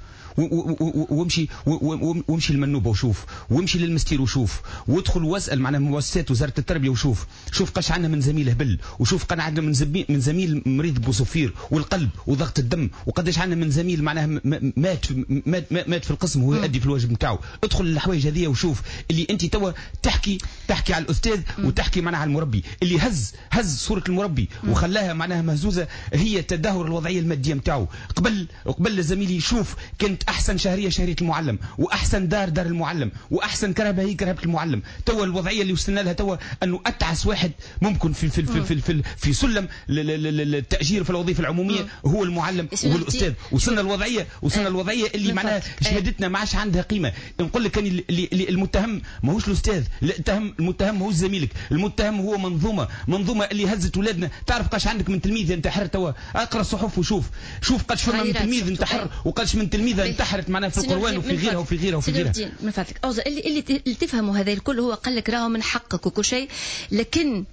O: وامشي وامشي المنوبه وشوف وامشي للمستير وشوف وادخل واسال معنا مؤسسات وزاره التربيه وشوف شوف قاش عندنا من زميل هبل وشوف قاش عندنا من زميل من زميل مريض بوصفير والقلب وضغط الدم وقداش عندنا من زميل معناها مات مات مات في القسم وهو يؤدي في الواجب نتاعو. ادخل الحوايج هذه وشوف اللي انت توا تحكي تحكي على الاستاذ وتحكي معناها على المربي اللي هز هز صوره المربي وخلاها معناها مهزوزه هي تدهور الوضعيه الماديه نتاعو. قبل قبل زميلي شوف كانت احسن شهريه شهريه المعلم واحسن دار دار المعلم واحسن كرهبه هي كرهبه المعلم. توا الوضعيه اللي وصلنا لها توا انه اتعس واحد ممكن في في في في, في, في سلم التاجير في الوظيفه العموميه هو المعلم وهو الاستاذ. وصلنا الوضعيه وصلنا الوضعيه اللي معناها شهادتنا ما عادش عندها قيمه. نقول لك كان المتهم ماهوش الاستاذ المتهم المتهم هو زميلك. المتهم هو منظومه منظومه اللي هزت ولادنا. تعرف قاش عندك من تلميذ انتحر توا اقرا الصحف وشوف شوف قاش فما من تلميذ انتحر وقاش من تلميذه انتحرت معناها في القروان وفي غيرها وفي غيرها وفي غيرها.
C: من فضلك اللي اللي اللي تفهموا هذا الكل هو قال لك راهو من حقك وكل شيء لكن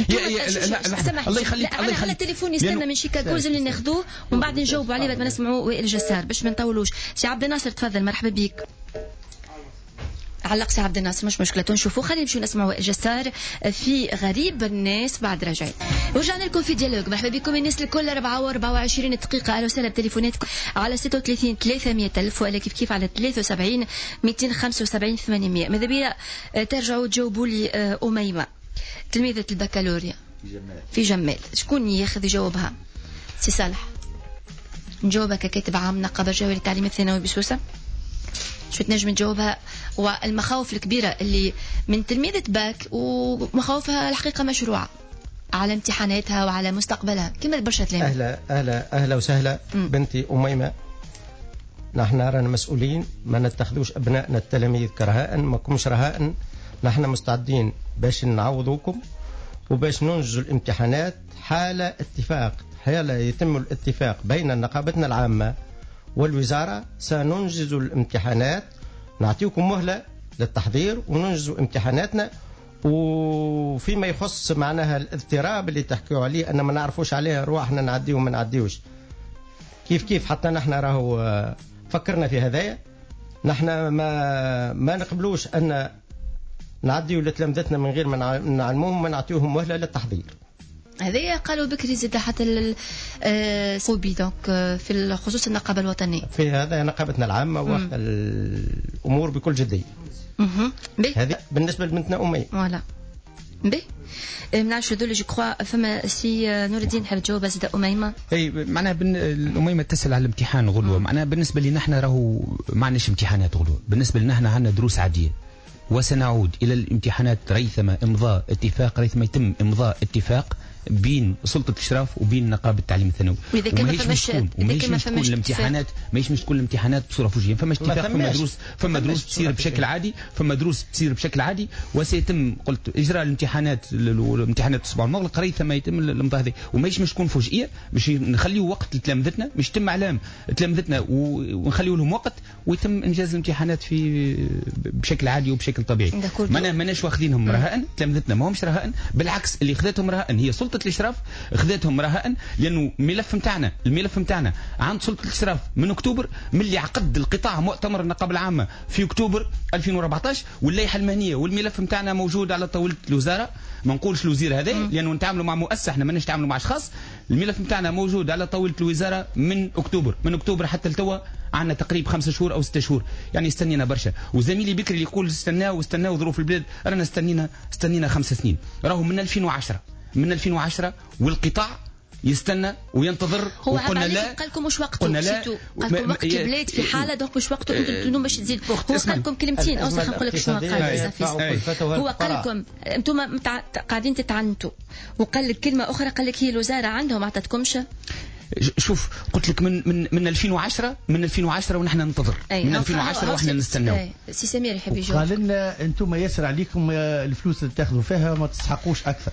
O: الله يخليك
C: الله يخليك على التليفون يستنى من شيكاغو اللي ناخذوه ومن بعد نجاوبوا عليه بعد ما نسمعوا وائل جسار باش ما نطولوش. سي عبد الناصر تفضل مرحبا بك. علق سي عبد الناصر مش مشكله نشوفوا. خلينا نمشيو نسمعوا وائل جسار في غريب الناس بعد راجعين. ورجعنا لكم في ديالوج. مرحبا بكم الناس الكل. أربعة وأربعة وعشرين دقيقه. اهلا وسهلا بتليفوناتكم على ستة وثلاثين ثلاثمية ألف ولا كيف كيف على ثلاثة وسبعين مئتين وخمسة وسبعين ثمانمية. ماذا بيا ترجعوا تجاوبوا لي أميمة تلميذة البكالوريا في جمال شكون ياخذ يجاوبها؟ سي صالح نجاوبك ككاتب عام نقابه الجوهري للتعليم الثانوي بسوسه. شو تنجم تجاوبها؟ والمخاوف الكبيرة اللي من تلميذة باك ومخاوفها الحقيقة مشروعة على امتحاناتها وعلى مستقبلها كما برشا تلاميذ.
M: أهلا أهلا أهلا وسهلا م. بنتي أميمة. نحن رانا مسؤولين ما نتخذوش أبنائنا التلاميذ كرهاء ما كمش رهاء. نحن مستعدين باش نعوضوكم وباش ننجزوا الامتحانات حال اتفاق حال يتم الاتفاق بين نقابتنا العامة والوزارة. سننجز الامتحانات نعطيكم مهلة للتحضير وننجز امتحاناتنا. وفيما يخص معناها الاضطراب اللي تحكيوا عليه أن ما نعرفوش عليه رواحنا نعديه وما نعديوش كيف كيف حتى نحن راهو فكرنا في هذايا. نحن ما ما نقبلوش أن نعديوا لتلامذتنا من غير ما نعلموهم ما نعطيوهم مهلة للتحضير.
C: هذه قالوا بكري زاد حتى الصوبي دونك في خصوص النقابه الوطنيه
M: في هذا نقابتنا العامه واخذ الامور بكل جديه. هذه بالنسبه لبنتنا امي.
C: فوالا بي منعرفش دول جو كخوا فما سي نور الدين حاب تجاوب زاد اميمه.
O: اي معناها بن... الاميمه تسال على الامتحان غدوه. معناها بالنسبه لنا احنا راهو ما عندناش امتحانات غدوه. بالنسبه لنا احنا عندنا دروس عاديه وسنعود إلى الامتحانات ريثما إمضاء اتفاق ريثما يتم إمضاء اتفاق بين سلطة الإشراف وبين نقابة التعليم الثانوي.
C: وما
O: يجمش تكون وما يجمش تكون الامتحانات ما يجمش تكون الامتحانات بصورة فوجية. فما اتفاق فما دروس فما دروس تصير بشكل عادي فما دروس تصير بشكل عادي وسيتم قلت إجراء الامتحانات الامتحانات الأسبوع المغلق ريثما يتم الإمضاء هذه وما يجمش تكون فوجئية باش نخليه وقت لتلامذتنا مش تم علام تلامذتنا ونخليه لهم وقت ويتم إنجاز الامتحانات في بشكل عادي وبشكل طبيعي. ما ماناش واخذينهم رهائن تلامذتنا ما همش رهائن بالعكس اللي خذتهم رهائن هي سلطة الإشراف خذتهم رهائن لأنه الملف متاعنا الملف متاعنا عند سلطة الإشراف من أكتوبر من اللي عقد القطاع مؤتمر النقابة العامة في أكتوبر ألفين وأربعطاش واللائحة المهنية والملف متاعنا موجود على طاولة الوزارة ما نقولش الوزير هذا لأنه نتعاملوا مع مؤسسة احنا ما نتعاملوا مع أشخاص. الملف متاعنا موجود على طاولة الوزارة من أكتوبر من أكتوبر حتى التوا عندنا تقريبا خمسة شهور أو ستة شهور يعني استنينا برشا. وزميلي بكري اللي يقول استناه واستناه ظروف البلاد رانا استنينا استنينا خمس سنين راهو من ألفين وعشرة من ألفين وعشرة والقطاع يستنى وينتظر.
C: هو
O: وقلنا لا
C: قال لكم مش وقته
O: قلنا لا
C: قال لكم وقت البلاد في حاله دونك مش وقته انتم باش تزيد. هو قال لكم كلمتين او نقول لك شنو قال. هو قال لكم انتم قاعدين تتعنتوا وقال لك كلمه اخرى قال لك هي الوزاره عندهم ما عطاتكمش.
O: شوف قلت لك من من من ألفين وعشرة من ألفين وعشرة ونحن ننتظر من ألفين وعشرة واحنا نستناو.
C: سي سمير يحب يجاوب.
L: قال لنا انتم ياسر عليكم الفلوس اللي تاخذوا فيها ما تستحقوش اكثر.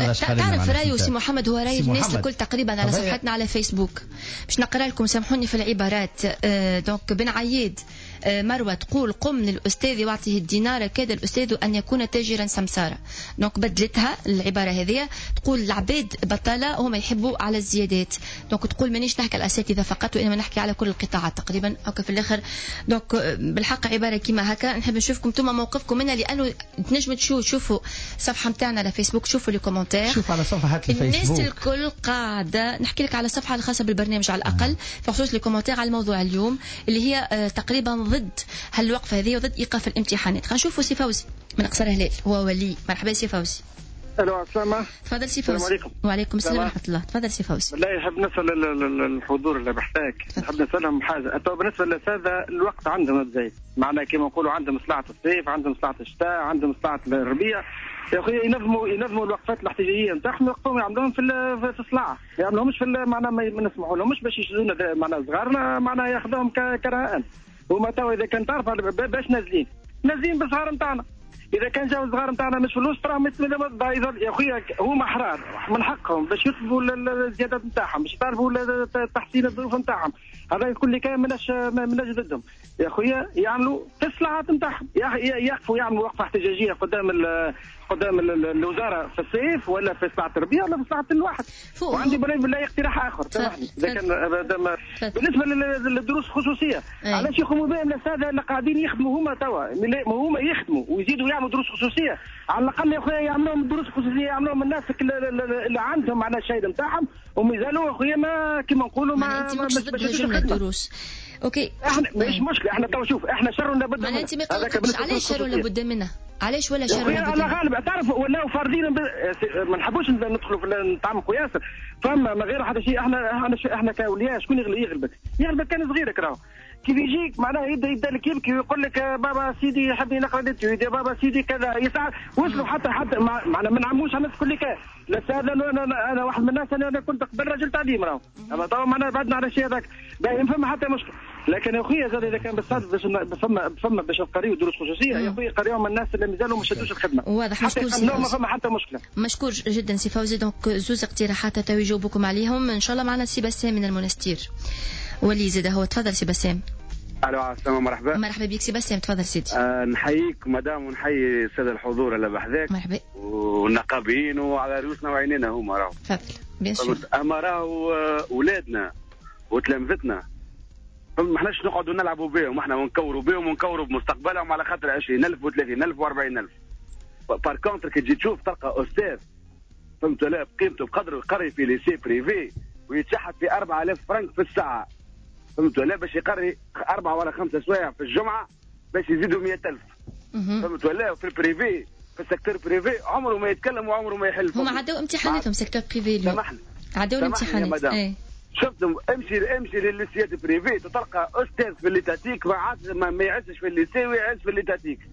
C: تعرف راي سي محمد هو راي الناس الكل تقريبا على صفحتنا على فيسبوك باش نقرا لكم سامحوني في العبارات. دونك بن عياد مروه تقول قم للاستاذ واعطيه الدينار كاد الاستاذ ان يكون تاجرا سمسارا. دونك بدلتها العباره هذه تقول العباد بطاله هما يحبوا على الزيادات. دونك تقول مانيش نحكي على الاساتذه فقط وانما نحكي على كل القطاعات تقريبا هكا في الاخر. دونك بالحق عباره كيما هكا نحب نشوفكم انتم موقفكم منها لانه تنجموا تشوفوا شوفوا الصفحه نتاعنا على فيسبوك شوفوا لي كومنتير
L: شوف على صفحات الفيسبوك
C: الناس الكل قاعده نحكي لك على الصفحه الخاصه بالبرنامج على الاقل في خصوص لي كومنتير على الموضوع اليوم اللي هي تقريبا ضد هالوقفه هذه وضد ايقاف الامتحانات. خلينا نشوفوا سي فوزي من قصر هلال هو ولي. مرحبا سي فوزي.
S: الو السلام.
C: تفضل سي فوزي.
S: السلام عليكم.
C: وعليكم السلام ورحمه الله. تفضل سي فوزي.
S: والله نحب نسال الحضور اللي بحتاج نحب نسالهم حاجه. تو بالنسبه للاساتذه الوقت عندهم زايد معناها كما نقولوا عندهم مصلحه الصيف عندهم مصلحه الشتاء عندهم مصلحه الربيع يا اخي ينظموا ينظموا الوقفات الاحتجاجيه نتاعهم يوقفوهم يعملوهم في في الصلاع يعملوهمش في معناها ما نسمحوا لهمش باش يشدونا معناها صغارنا معناها ياخذوهم كرهائن. وما تو اذا كان تعرف باش نازلين نازلين بالصغار نتاعنا. اذا كان جاوا الصغار نتاعنا مش فلوس تراهم يا اخويا هما احرار من حقهم باش يطلبوا الزيادات نتاعهم باش يطالبوا تحسين الظروف نتاعهم. هذا كل كان مناش مناش ضدهم يا اخويا يعملوا في الصلاحات نتاعهم يقفوا يعملوا وقفه احتجاجيه قدام قدام الوزاره في الصيف ولا في ساعه الربيع ولا في ساعه الواحد. وعندي بريء بالله اقتراح اخر سامحني اذا كان بالنسبه للدروس الخصوصيه علاش يقوموا بهم الاساتذه اللي قاعدين يخدموا هما توا هما يخدموا ويزيدوا يعملوا دروس خصوصيه على الاقل يا اخويا يعملوهم دروس خصوصيه يعملوهم الناس اللي عندهم معناها الشهاده نتاعهم ومازالوا اخويا ما كما نقولوا ما
C: مش ضد الدروس. اوكي
S: احنا مش مشكله احنا تو شوف احنا شر لابد
C: منه. انت ما قلتش علاش شر لابد منه علاش ولا شر لابد
S: منه. انا غالب تعرف ولاو فاردين ما نحبوش ندخلوا في نتعمقوا ياسر فما ما غير حتى شيء. احنا احنا احنا كاولياء شكون يغلبك يغلبك كان صغيرك راهو كيف يجيك معناها يبدا يبدا لك يبكي ويقول لك بابا سيدي يحبني نقرا للتويد يا بابا سيدي كذا يسعى وصلوا حتى حتى معنا ما نعموش الناس كل كان لا هذا انا انا واحد من الناس انا كنت قبل رجل تعليم راهو اما طبعا معنا بعدنا على شيء هذاك باين فما حتى مشكله. لكن يا اخويا زاد اذا كان بالصدف باش فما فما باش نقريو دروس خصوصيه يا اخويا قريوهم الناس اللي مازالوا ما شدوش الخدمه
C: واضح. مشكور سي
S: ما فما حتى مشكله.
C: مشكور جدا سي فوزي. دونك زوز اقتراحات تو يجاوبكم عليهم ان شاء الله. معنا سي بسام من المنستير ولي زاد هو. تفضل سي بسام.
T: الو السلام مرحبا.
C: مرحبا بك سي بسام. تفضل سيدي.
T: آه نحييك مدام ونحيي الساده الحضور اللي بحذاك
C: مرحبا
T: والنقابيين وعلى رؤوسنا وعينينا هما راهو.
C: تفضل بيان سور.
T: اما راهو اولادنا وتلامذتنا ما احناش نقعدوا نلعبوا بهم احنا ونكوروا بهم ونكوروا بمستقبلهم على خاطر عشرين ألف وثلاثين ألف وأربعين ألف. بار كونتر كي تجي تشوف تلقى استاذ فهمت لا بقيمته بقدر القري في ليسي بريفي ويتشحت في أربعة آلاف فرنك في الساعه فهمت لا باش يقري أربعة ولا خمسة سوايع في الجمعه باش يزيدوا مئة ألف فهمت ولا في البريفي في السيكتور بريفي عمره ما يتكلم وعمره ما يحل.
C: هم عدوا امتحاناتهم سيكتور بريفي اليوم.
T: سامحني
C: عدوا الامتحانات.
T: ايه شفتم امشي امشي للسيات بريفي تلقى استاذ في الليتاتيك ما, ما يعزش في الليسي ويعز في الليتاتيك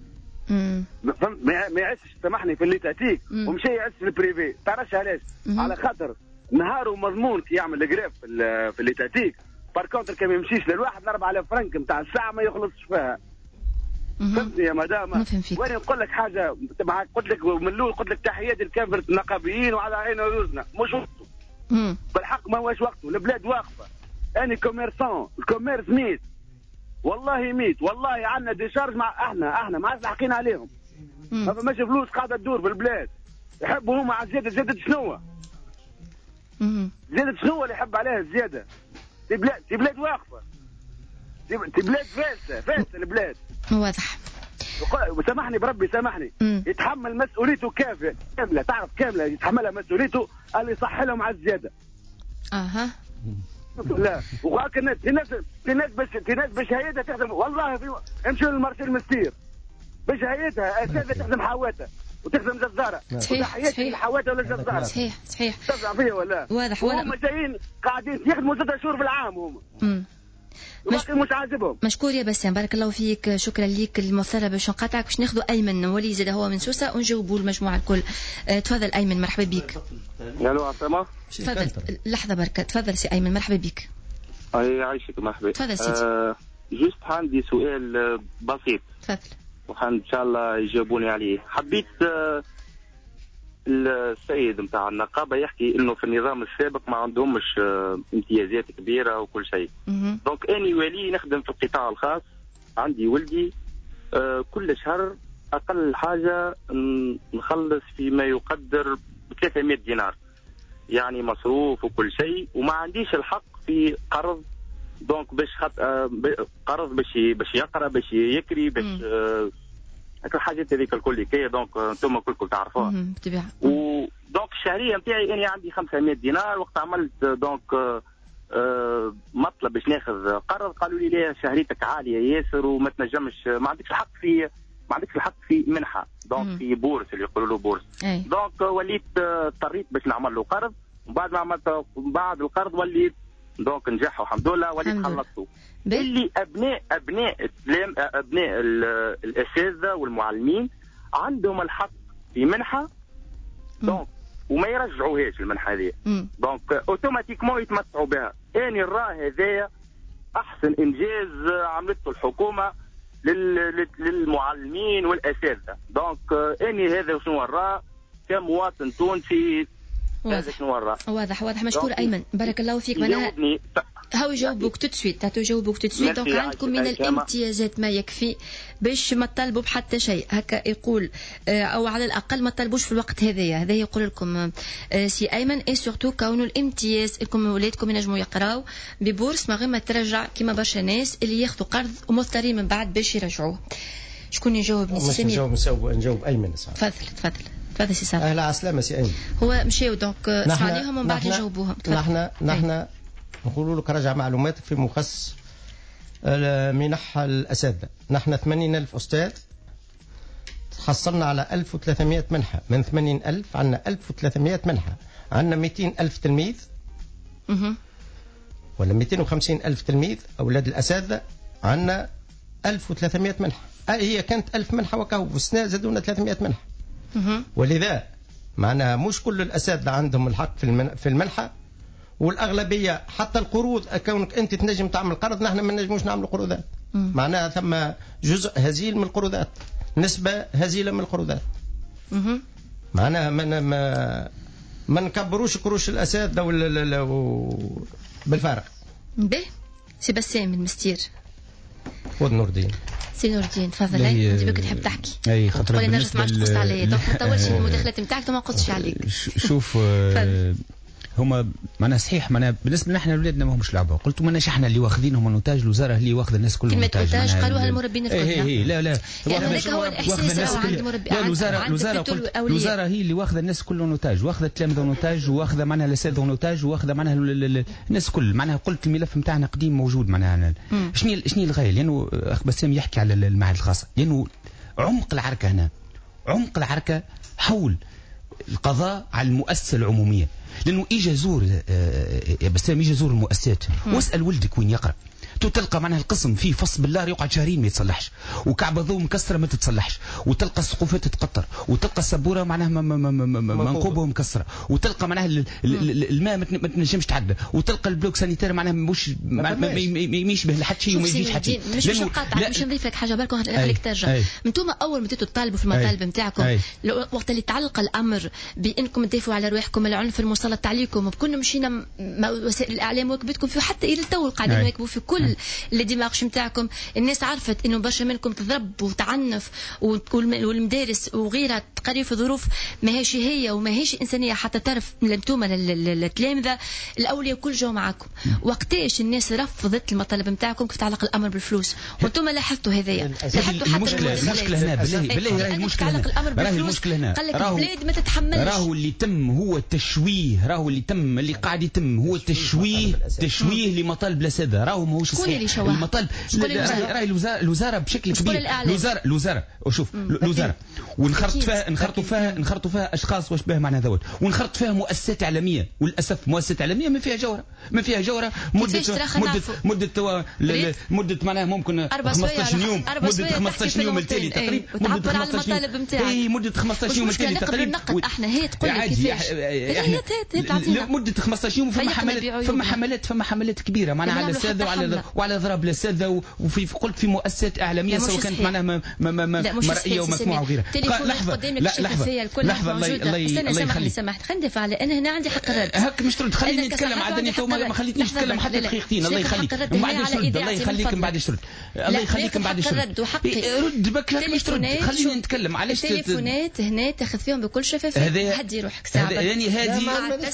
T: فهمت ما يعسش سامحني في اللي تاتيك ومشي يعس في البريفي تعرفش علاش على خاطر نهاره مضمون كي يعمل الجراف في اللي تاتيك بار كونتر كان ما يمشيش للواحد أربعة آلاف فرنك نتاع الساعه ما يخلصش فيها فهمتني يا مدام وانا نقول لك حاجه قلت لك من الاول قلت لك تحياتي لكافه النقابيين وعلى عيننا وراسنا مش وقته بالحق ما هوش وقته البلاد واقفه انا كوميرسون الكوميرس ميت والله ميت والله عندنا ديشارج مع احنا احنا ما عادش حقين عليهم ما فماش فلوس قاعده تدور في البلاد يحبوا هما على الزياده زياده شنو؟ زياده شنو اللي يحب عليها الزياده؟ في بلاد في بلاد واقفه في بلاد فاسده فاسده البلاد
C: واضح
T: سامحني بربي سامحني يتحمل مسؤوليته كافيه كامله تعرف كامله يتحملها مسؤوليته اللي يصح لهم على الزياده
C: اها
T: لا وهكا في ناس في ناس باش في ناس باش هيئتها تخدم والله في امشوا للمارشال المستير باش هيئتها اساسا تخدم حواتها وتخدم جزاره وتحياتي للحواته ولا الجزاره
C: صحيح صحيح
T: تسمع فيا ولا
C: واضح واضح
T: هم جايين قاعدين يخدموا ستة شهور في العام هم مش مش عاجبهم.
C: مشكور يا بسام بارك الله فيك شكرا ليك المثرة باش نقاطعك باش ناخذوا ايمن ولي زاد هو من سوسه ونجاوبوا المجموعه الكل. أه تفضل ايمن مرحبا بك.
U: الو عسلامة.
C: تفضل لحظه بركه تفضل سي ايمن مرحبا بك.
U: اي عايشك مرحبا.
C: تفضل سيدي.
U: أه جوست عندي سؤال بسيط.
C: تفضل.
U: وحن ان شاء الله يجاوبوني عليه. حبيت أه السيد نتاع النقابه يحكي انه في النظام السابق ما عندهمش امتيازات كبيره وكل شيء. دونك اني ولي نخدم في القطاع الخاص عندي ولدي آه كل شهر اقل حاجه نخلص فيما يقدر ب ثلاثمائة دينار يعني مصروف وكل شيء وما عنديش الحق في قرض دونك باش خط... آه قرض باش باش يقرا باش يكري باش آه هكا الحاجات هذيك الكل كي دونك انتم كلكم تعرفوها.
C: بالطبيعه.
U: ودونك الشهريه نتاعي انا عندي خمسمائة دينار وقت عملت دونك آه مطلب باش ناخذ قرض قالوا لي لا شهريتك عاليه ياسر وما تنجمش ما عندكش الحق في ما عندكش الحق في منحه دونك في بورس اللي يقولوا له بورس.
C: أي.
U: دونك وليت اضطريت باش نعمل له قرض وبعد ما عملت بعد القرض وليت دونك نجح والحمد لله وليت خلصته. اللي ابناء ابناء التلام ابناء الاساتذه والمعلمين عندهم الحق في منحه دونك وما يرجعوهاش المنحه هذه دونك اوتوماتيكمون يتمتعوا بها. اني نراه هذايا احسن انجاز عملته الحكومه للمعلمين والاساتذه دونك اني هذا شنو نراه كمواطن تونسي هذا شنو نراه.
C: واضح واضح مشكور ايمن بارك الله فيك. معناها هاو يجاوبوك تتسويت تاتو يجاوبوك تتسويت دونك عندكم من الامتيازات ما يكفي باش ما تطالبوا بحتى شيء هكا يقول او على الاقل ما تطالبوش في الوقت هذايا هذا يقول لكم سي ايمن اي سورتو كونه الامتياز لكم ولادكم ينجموا يقراو ببورس ما غير ما ترجع كيما برشا ناس اللي ياخذوا قرض ومضطرين من بعد باش يرجعوه. شكون يجاوبني سي سمير؟
M: نجاوب نجاوب ايمن صح.
C: تفضل تفضل تفضل سي سامي.
M: اهلا عسلامه سي ايمن.
C: هو مشاو دونك سمع عليهم ومن بعد يجاوبوهم.
M: نحن نحن نقول لك رجع معلوماتك في مخصص منح الأساتذة. نحن ثمانين ألف أستاذ حصلنا على ألف وثلاثمائة منحة. من ثمانين ألف عندنا ألف وثلاثمائة منحة. عندنا مئتين ألف تلميذ ولا مئتين وخمسين ألف تلميذ أولاد الأساتذة عندنا ألف وثلاثمائة منحة. هي كانت ألف منحة وكهو والسنة زادونا ثلاثمائة منحة. ولذا معناها مش كل الأساتذة عندهم الحق في المنحة والأغلبية حتى القروض كونك أنت تنجم تعمل قرض نحن ما نجموش نعمل قروضات. معناها ثم جزء هزيل من القروضات نسبة هزيلة من القروضات. معناها ما ما ما نكبروش كروش الأساتذة ولا بالفارق.
C: به سي بسام من مستير.
M: خذ نور الدين.
C: سي نور الدين تفضل. اي انت بك تحب تحكي.
O: اي خاطر
C: ولا نرجع ما تقص عليا دونك ما تطولش المداخلات نتاعك ما نقصش عليك.
O: شوف هما معناها صحيح معناها بالنسبه لنا احنا ولادنا ما همش لعبوا قلت ماناش احنا اللي واخذينهم النتاج الوزاره اللي واخذه الناس كلهم
C: النتاج. كلمه نتاج قالوها المربين الكل.
O: اي اي لا لا
C: يعني هذاك هو الاحساس عند المربي.
O: لا الوزاره الوزاره الوزاره هي اللي واخذه الناس كلهم نتاج واخذه التلامذه نتاج واخذه معناها الاساتذه نتاج واخذه معناها الناس كل معناها قلت الملف نتاعنا قديم موجود معناها شنو شنو الغايه لانه اخ بسام يحكي على المعهد الخاصه لانه عمق العركه هنا عمق العركه حول القضاء على المؤسسه العموميه. لانه اجى زور يا بسام اجى زور المؤسسات واسال ولدك وين يقرا تو تلقى معناها القسم فيه فص بالله يقعد شهرين ما يتصلحش، وكعبه ضوء مكسره ما تتصلحش، وتلقى السقوفات تتقطر، وتلقى السبوره معناها منقوبه ومكسره، وتلقى معناها الماء ما تنجمش تعدى، وتلقى البلوك سانيتير معناها مش ما يشبه لحد شيء وما يجيش حد شيء.
C: مش مش نقاطع، مش نضيف لك حاجه بالكم خليك ترجع. انتم اول ما تيتوا تطالبوا في المطالب نتاعكم وقت اللي تعلق الامر بانكم تدافعوا على روحكم العنف المسلط عليكم، وكنا مشينا وسائل الاعلام وكبتكم في حتى الى التو قاعدين يكبوا في كل اللي ديمارش نتاعكم. الناس عرفت انه برشا منكم تضرب وتعنف، والمدارس وغيرها تقريب في ظروف ماهيش هي وماهيش انسانيه حتى تعرف انتم التلامذه الاولياء كل جو معاكم. وقتاش الناس رفضت المطالب نتاعكم كيف تعلق الامر بالفلوس وانتم لاحظتوا هذايا، لاحظتوا حتى
O: المشكله هنا بالله بالله راهي المشكله هنا راهي المشكله هنا
C: قال لك البلاد ما تتحملش.
O: راهو اللي تم هو التشويه، راهو اللي تم اللي قاعد يتم هو التشويه تشويه لمطالب الاساتذه، راهو ماهوش صحيح. المطالب راهي الوزاره الوزاره بشكل كبير، الوزاره الوزاره وشوف الوزاره ونخرط فيها نخرطوا فيها نخرطوا فيها اشخاص واشباه معنى ذوات، ونخرط فيها مؤسسات اعلاميه، وللاسف مؤسسات اعلاميه ما فيها جوهره، ما فيها جوهره. مده مده مده مده معناها ممكن خمسطاش يوم، مده خمسطاش يوم التالي تقريبا،
C: مده خمسطاش يوم
O: اي مده خمسطاش يوم التالي تقريبا.
C: احنا هي تقول لك كيفاش
O: مده خمسطاش يوم. فما حملات فما حملات فما حملات كبيره معناها على الاساتذه وعلى وعلى ضرب الاساتذه، وفي قلت في مؤسسات اعلاميه سواء كانت معناها مرئيه ومسموعه وغيرها.
C: لحظه لحظه لحظه الله الله يخليك سامحني خلينا ندافع على انا هنا عندي حق الرد.
O: هاك مش ترد خليني نتكلم عادني تو ما خليتنيش نتكلم حتى دقيقتين. الله يخليك من بعد يرد، الله يخليك من بعد يرد، الله يخليك من بعد يرد. رد بك مش ترد خليني نتكلم. علاش
C: التليفونات هنا تاخذ فيهم بكل شفافيه؟ هدي روحك ساعه
O: يعني هذه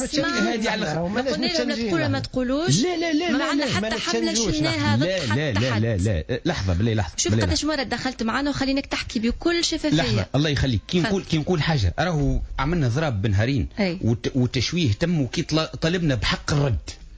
O: هذه على
C: ما قلنا لهم لا تقولوا ما تقولوش.
O: لا لا لا
C: ما عندنا حتى حمله شلناها ضد حتى
O: لا لا لا لحظه بالله لحظه.
C: شوف قداش مره دخلت معنا وخلينك تحكي بكل شفافيه.
O: لحظه الله يخليك. كي نقول كي نقول حاجه راهو عملنا ضرب بنهارين والتشويه تم، وكي طلبنا بحق الرد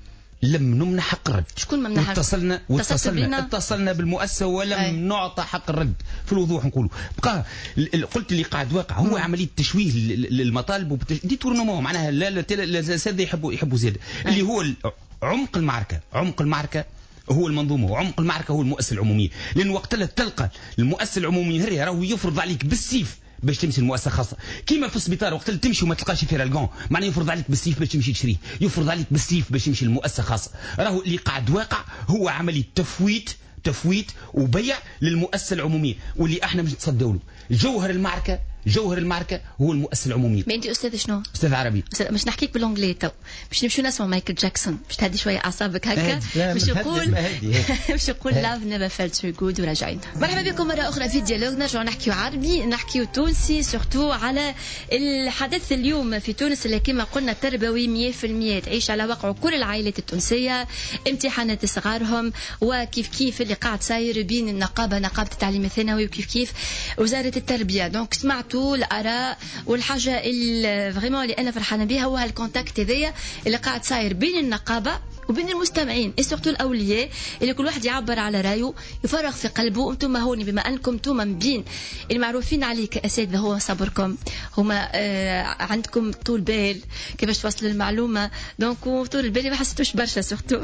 O: لم نمنح حق الرد.
C: شكون ممنح؟
O: واتصلنا واتصلنا اتصلنا بالمؤسسه ولم أي. نعطى حق الرد في الوضوح. نقولوا بقى قلت اللي قاعد واقع هو عمليه تشويه للمطالب دي تورنمو معناها لا الاساتذه يحبوا يحبوا زياده اللي هو عمق المعركه. عمق المعركه هو المنظومه، وعمق المعركه هو المؤسسه العموميه. لان وقت تلقى المؤسسه العموميه هي راهو يفرض عليك بالسيف باش تمشي المؤسسه خاصه، كيما في السبيطار وقت تمشي وما تلقاش فيه رالغون معناه يفرض عليك بالسيف باش تمشي تشريه، يفرض عليك بالسيف باش تمشي المؤسسه خاصه. راهو اللي قاعد واقع هو عمليه تفويت تفويت وبيع للمؤسسه العموميه، واللي احنا مش نتصدوا له. جوهر المعركه جوهر المعركه هو المؤسسه العموميه.
C: ما انت استاذ شنو؟
O: استاذ عربي.
C: مش نحكيك بالانجلي تو، مش نمشيو نسمع مايكل جاكسون باش تهدي شويه اعصابك هكا. مش يقول مش يقول لاف نيفر فيلت سو جود. وراجعين مرحبا بكم مره اخرى في ديالوج. نرجعوا نحكيو عربي، نحكيو تونسي، سورتو على الحدث اليوم في تونس اللي كما قلنا تربوي مية بالمية تعيش على وقع كل العائلات التونسيه، امتحانات صغارهم، وكيف كيف اللي قاعد صاير بين النقابه نقابه التعليم الثانوي وكيف كيف وزاره التربيه. دونك سمعت الاراء والحاجه اللي فريمون اللي انا فرحانه بها هو هالكونتاكت هذايا اللي قاعد صاير بين النقابه وبين المستمعين اي سورتو الاولياء، اللي كل واحد يعبر على رايه يفرغ في قلبه. انتم هوني بما انكم انتم مبين المعروفين عليه كاساتذه هو صبركم، هما آه عندكم طول بال كيفاش توصلوا المعلومه. دونك طول البال ما حسيتوش برشا سورتو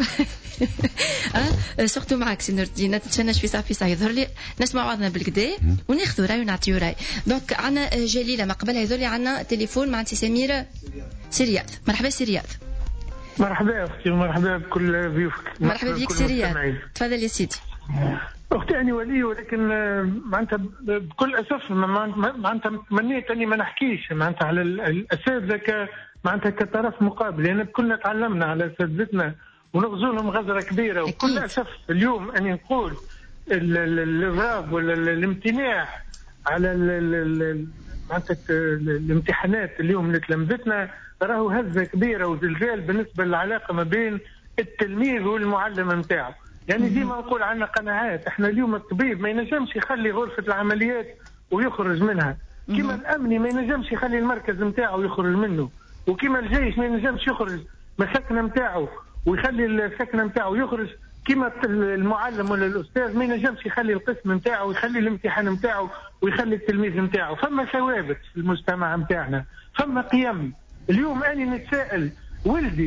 C: اه سورتو معاك سي نور الدين نتشنج في ساعه في ساعه يظهر لي نسمع بعضنا بالكدا وناخذوا راي ونعطيو راي. دونك عندنا جليله ما قبلها يظهر لي عندنا تليفون مع سي سميره سي رياض. مرحبا سي رياض.
D: مرحبا اختي ومرحبا بكل ضيوفك.
C: مرحبا بك سي رياض. تفضل يا سيدي.
D: اختي اني ولي، ولكن معناتها بكل اسف معناتها تمنيت اني ما نحكيش معناتها على الاساتذه ك معناتها كطرف مقابل، لان يعني كلنا تعلمنا على اساتذتنا ونغزو لهم غزره كبيره. وبكل اسف اليوم اني نقول الاضراب ولا الامتناع على معناتها الامتحانات اليوم لتلامذتنا راهو هزه كبيره وزلزال بالنسبه للعلاقه ما بين التلميذ والمعلم نتاعو. يعني ديما نقول عندنا قناعات، احنا اليوم الطبيب ما ينجمش يخلي غرفه العمليات ويخرج منها، كما الامني ما ينجمش يخلي المركز نتاعو ويخرج منه، وكما الجيش ما ينجمش يخرج مسكنه نتاعو ويخلي السكنه نتاعو يخرج، كما المعلم ولا الاستاذ ما ينجمش يخلي القسم نتاعو ويخلي الامتحان نتاعو ويخلي التلميذ نتاعو. فما ثوابت في المجتمع نتاعنا، فما قيم. اليوم اني نتساءل ولدي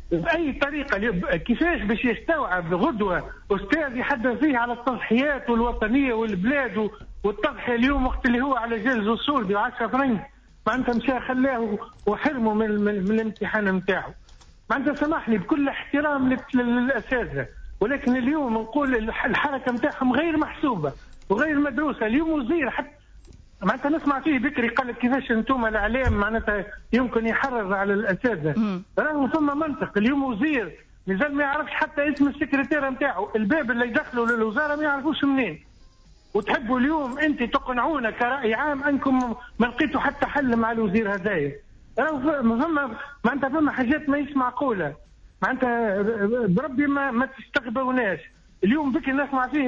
D: باي طريقه كيفاش باش يستوعب غدوه استاذ يحدث فيه على التضحيات والوطنيه والبلاد والتضحيه اليوم وقت اللي هو على جلز وصول ب عشرة فرنك معناتها مشى خلاه وحرمه من, من, من الامتحان نتاعو. معناتها سامحني بكل احترام للاساتذه، ولكن اليوم نقول الحركه نتاعهم غير محسوبه وغير مدروسه. اليوم وزير حتى معناتها نسمع فيه بكري قال لك كيفاش انتم الاعلام معناتها يمكن يحرض على الاساتذه، راهو ثم منطق. اليوم وزير مازال ما يعرفش حتى اسم السكرتير نتاعو، الباب اللي يدخلوا للوزاره ما يعرفوش منين. وتحبوا اليوم انت تقنعونا كراي عام انكم ما لقيتوا حتى حل مع الوزير هذايا. راهو فما معناتها فما حاجات ما يسمع معقوله، معناتها بربي ما, ما تستغبوناش. اليوم بك نسمع فيه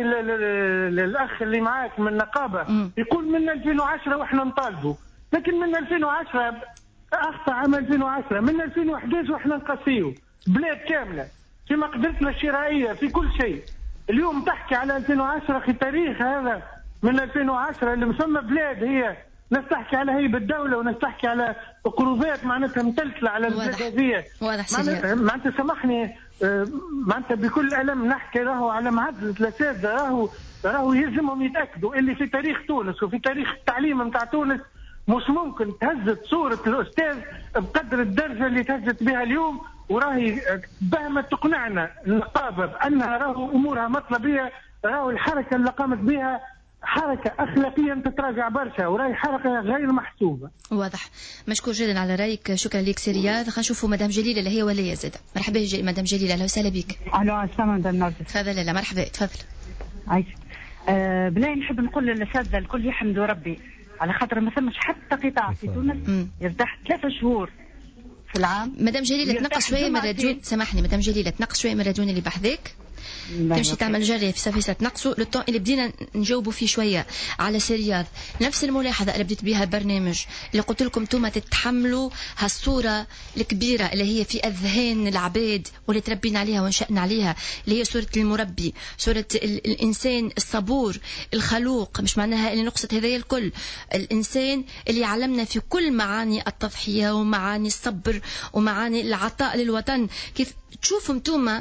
D: الاخ اللي معاك من النقابه يقول من ألفين وعشرة واحنا نطالبوا، لكن من ألفين وعشرة اخطا عام ألفين وعشرة، من ألفين وأحد عشر واحنا نقاسيو بلاد كامله في مقدرتنا الشرائيه في كل شيء. اليوم تحكي على ألفين وعشرة في تاريخ هذا من ألفين وعشرة اللي مسمى بلاد هي ناس تحكي على هيبه الدوله وناس تحكي على قروضات معناتها متلتله على البلاد هذه. معناتها سامحني معناتها بكل ألم نحكي راهو على معدل الأساتذة، راهو راهو يلزمهم يتأكدوا اللي في تاريخ تونس وفي تاريخ التعليم نتاع تونس مش ممكن تهزت صورة الأستاذ بقدر الدرجة اللي تهزت بها اليوم. وراهي بما تقنعنا النقابة بأنها راهو أمورها مطلبية، راهو الحركة اللي قامت بها حركة أخلاقيا تتراجع برشا وراهي حركة غير محسوبة.
C: واضح. مشكور جدا على رايك، شكرا لك سي رياض. خلينا نشوفوا مدام جليله اللي هي ولا زاد. مرحبا جي مدام جليله، اهلا وسهلا بك.
E: الو السلام مدام نرجس.
C: تفضل. لا مرحبا تفضل.
E: عايش أه بلاي نحب نقول للاساتذه الكل يحمدوا ربي على خاطر ما ثمش حتى قطاع في تونس يرتاح ثلاثة شهور في العام.
C: مدام جليله تنقص شويه من الراديون، سامحني مدام جليله تنقص شويه من الراديون اللي بحذاك، تمشي تعمل جري في سفيسة تنقصوا للطون اللي بدينا نجاوبوا فيه شويه على سرياض. نفس الملاحظه اللي بديت بها البرنامج اللي قلت لكم انتم تتحملوا هالصوره الكبيره اللي هي في اذهان العباد واللي تربينا عليها ونشأنا عليها، اللي هي صوره المربي، صوره الانسان الصبور الخلوق، مش معناها اللي نقصد هذايا الكل، الانسان اللي علمنا في كل معاني التضحيه ومعاني الصبر ومعاني العطاء للوطن. كيف تشوفوا انتم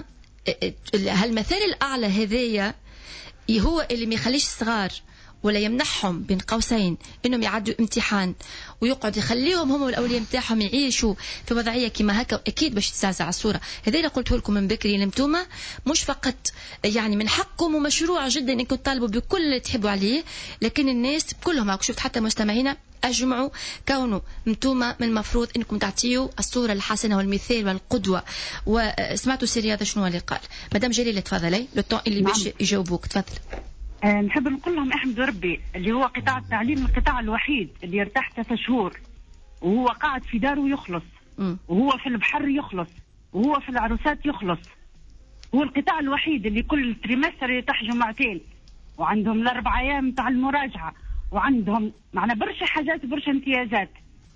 C: هالمثال الأعلى هذايا هو اللي ما يخليش الصغار ولا يمنحهم بين قوسين انهم يعدوا امتحان ويقعد يخليهم هم والاولياء نتاعهم يعيشوا في وضعيه كما هكا، اكيد باش تستعزع الصوره. هذا اللي قلته لكم من بكري، انتم مش فقط يعني من حقكم ومشروع جدا انكم تطالبوا بكل اللي تحبوا عليه، لكن الناس كلهم شفت حتى مستمعينا اجمعوا كونوا انتم من المفروض انكم تعطيوا الصوره الحسنه والمثال والقدوه. وسمعتوا سي رياض شنو اللي قال. مدام جليله تفضلي لو طون اللي باش يجاوبوك تفضل.
E: أه نحب نقول لهم احمدوا ربي اللي هو قطاع التعليم القطاع الوحيد اللي يرتاح ثلاثة شهور وهو قاعد في داره يخلص م. وهو في البحر يخلص وهو في العروسات يخلص. هو القطاع الوحيد اللي كل تريمستر يرتاح جمعتين وعندهم الاربع ايام تاع المراجعه وعندهم معنا برشا حاجات وبرشا امتيازات.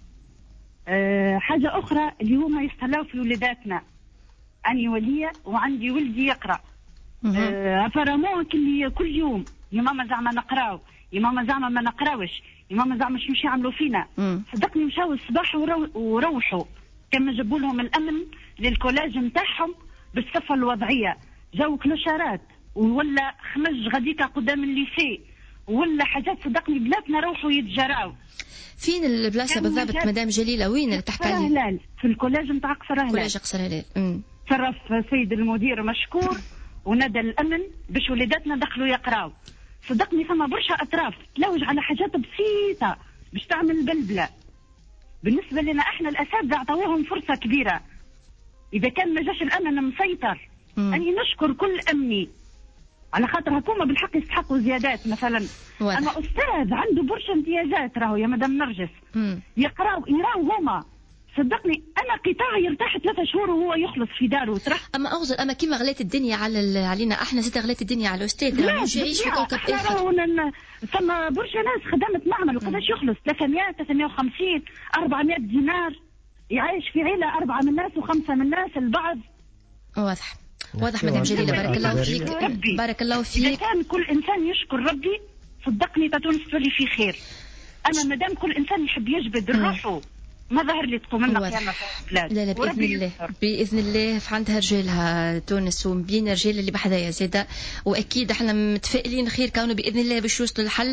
E: أه حاجه اخرى اللي هما يستهلاو في ولاداتنا. اني وليه وعندي ولدي يقرا أه فرامون كل كل يوم يا ماما زعما نقراو يا ماما زعما ما نقراوش يا ماما زعما شو مش يعملوا فينا. صدقني مشاو الصباح ورو وروحوا كما جابوا لهم الامن للكولاج نتاعهم بالصفه الوضعيه، جاو كلوشارات ولا خمج غاديكا قدام الليسي ولا حاجات صدقني بلاتنا روحوا يتجراو.
C: فين البلاصه بالضبط مدام جليله؟ وين اللي تحكي عليه؟
E: هلال في الكولاج نتاع قصر هلال.
C: كولاج قصر هلال.
E: تصرف سيد المدير مشكور ونادى الامن باش وليداتنا دخلوا يقراو. صدقني فما برشا اطراف تلوج على حاجات بسيطه باش تعمل بلبله. بالنسبه لنا احنا الاساتذه عطاوهم فرصه كبيره. اذا كان ما جاش الامن مسيطر اني نشكر كل امني على خاطر هكوما بالحق يستحقوا زيادات مثلا. واضح. اما استاذ عنده برشا امتيازات راهو يا مدام نرجس يقراو يراو هما. صدقني انا قطاعي يرتاح ثلاثة شهور وهو يخلص في داره ترح.
C: اما اغزر اما كيما غليت الدنيا على علينا احنا زيد غليت الدنيا على الاستاذ راه مش يعيش في كوكب اخر.
E: ثم برشا ناس خدمت معمل وقداش يخلص ثلاثمائة ثلاثمائة وخمسين أربعمائة دينار يعيش في عيله أربعة من الناس وخمسة من الناس البعض.
C: واضح واضح مدام جليله بارك الله فيك. بارك الله فيك.
E: إذا كان كل انسان يشكر ربي صدقني تونس تولي في خير. اما مادام كل انسان يحب يجبد روحه ما ظهر لي تقوم لنا قيامة في البلاد.
C: لا لا بإذن الله بإذن الله عندها رجالها تونس ومبين رجال اللي بحذايا زيادة، وأكيد احنا متفائلين خير كونه بإذن الله باش يوصلوا للحل.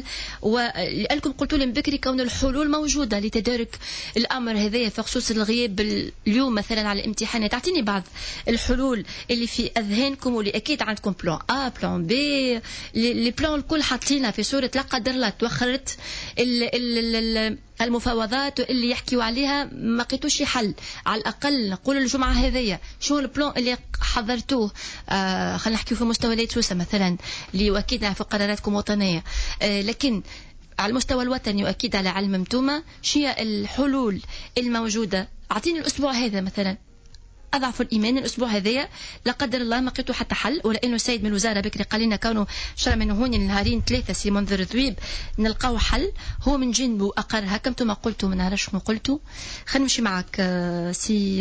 C: ولأنكم قلتوا لي من بكري كون الحلول موجودة لتدارك الأمر هذايا في خصوص الغياب اليوم مثلا على الامتحانات. أعطيني بعض الحلول اللي في أذهانكم واللي أكيد عندكم بلان أ بلان بي، لي بلان الكل حاطينها في صورة لا قدر الله توخرت ال ال ال المفاوضات اللي يحكيوا عليها ما لقيتوش حل. على الأقل نقول الجمعة هذية شو البلان اللي حضرتوه؟ آه خلينا نحكيو في مستوى ولاية سوسة مثلا اللي وأكيد في قراراتكم وطنية، آه لكن على المستوى الوطني وأكيد على علم متومة شيء الحلول الموجودة. أعطيني الأسبوع هذا مثلا أضعف الإيمان الأسبوع هذايا لا قدر الله ما لقيتوا حتى حل، ولأنه السيد من الوزارة بكري قال لنا كانوا شرع من هون النهارين ثلاثة سي منذر ذويب نلقاو حل. هو من جنبه أقرها كم ما قلتوا ما نعرفش شنو قلتوا. خلينا نمشي معك سي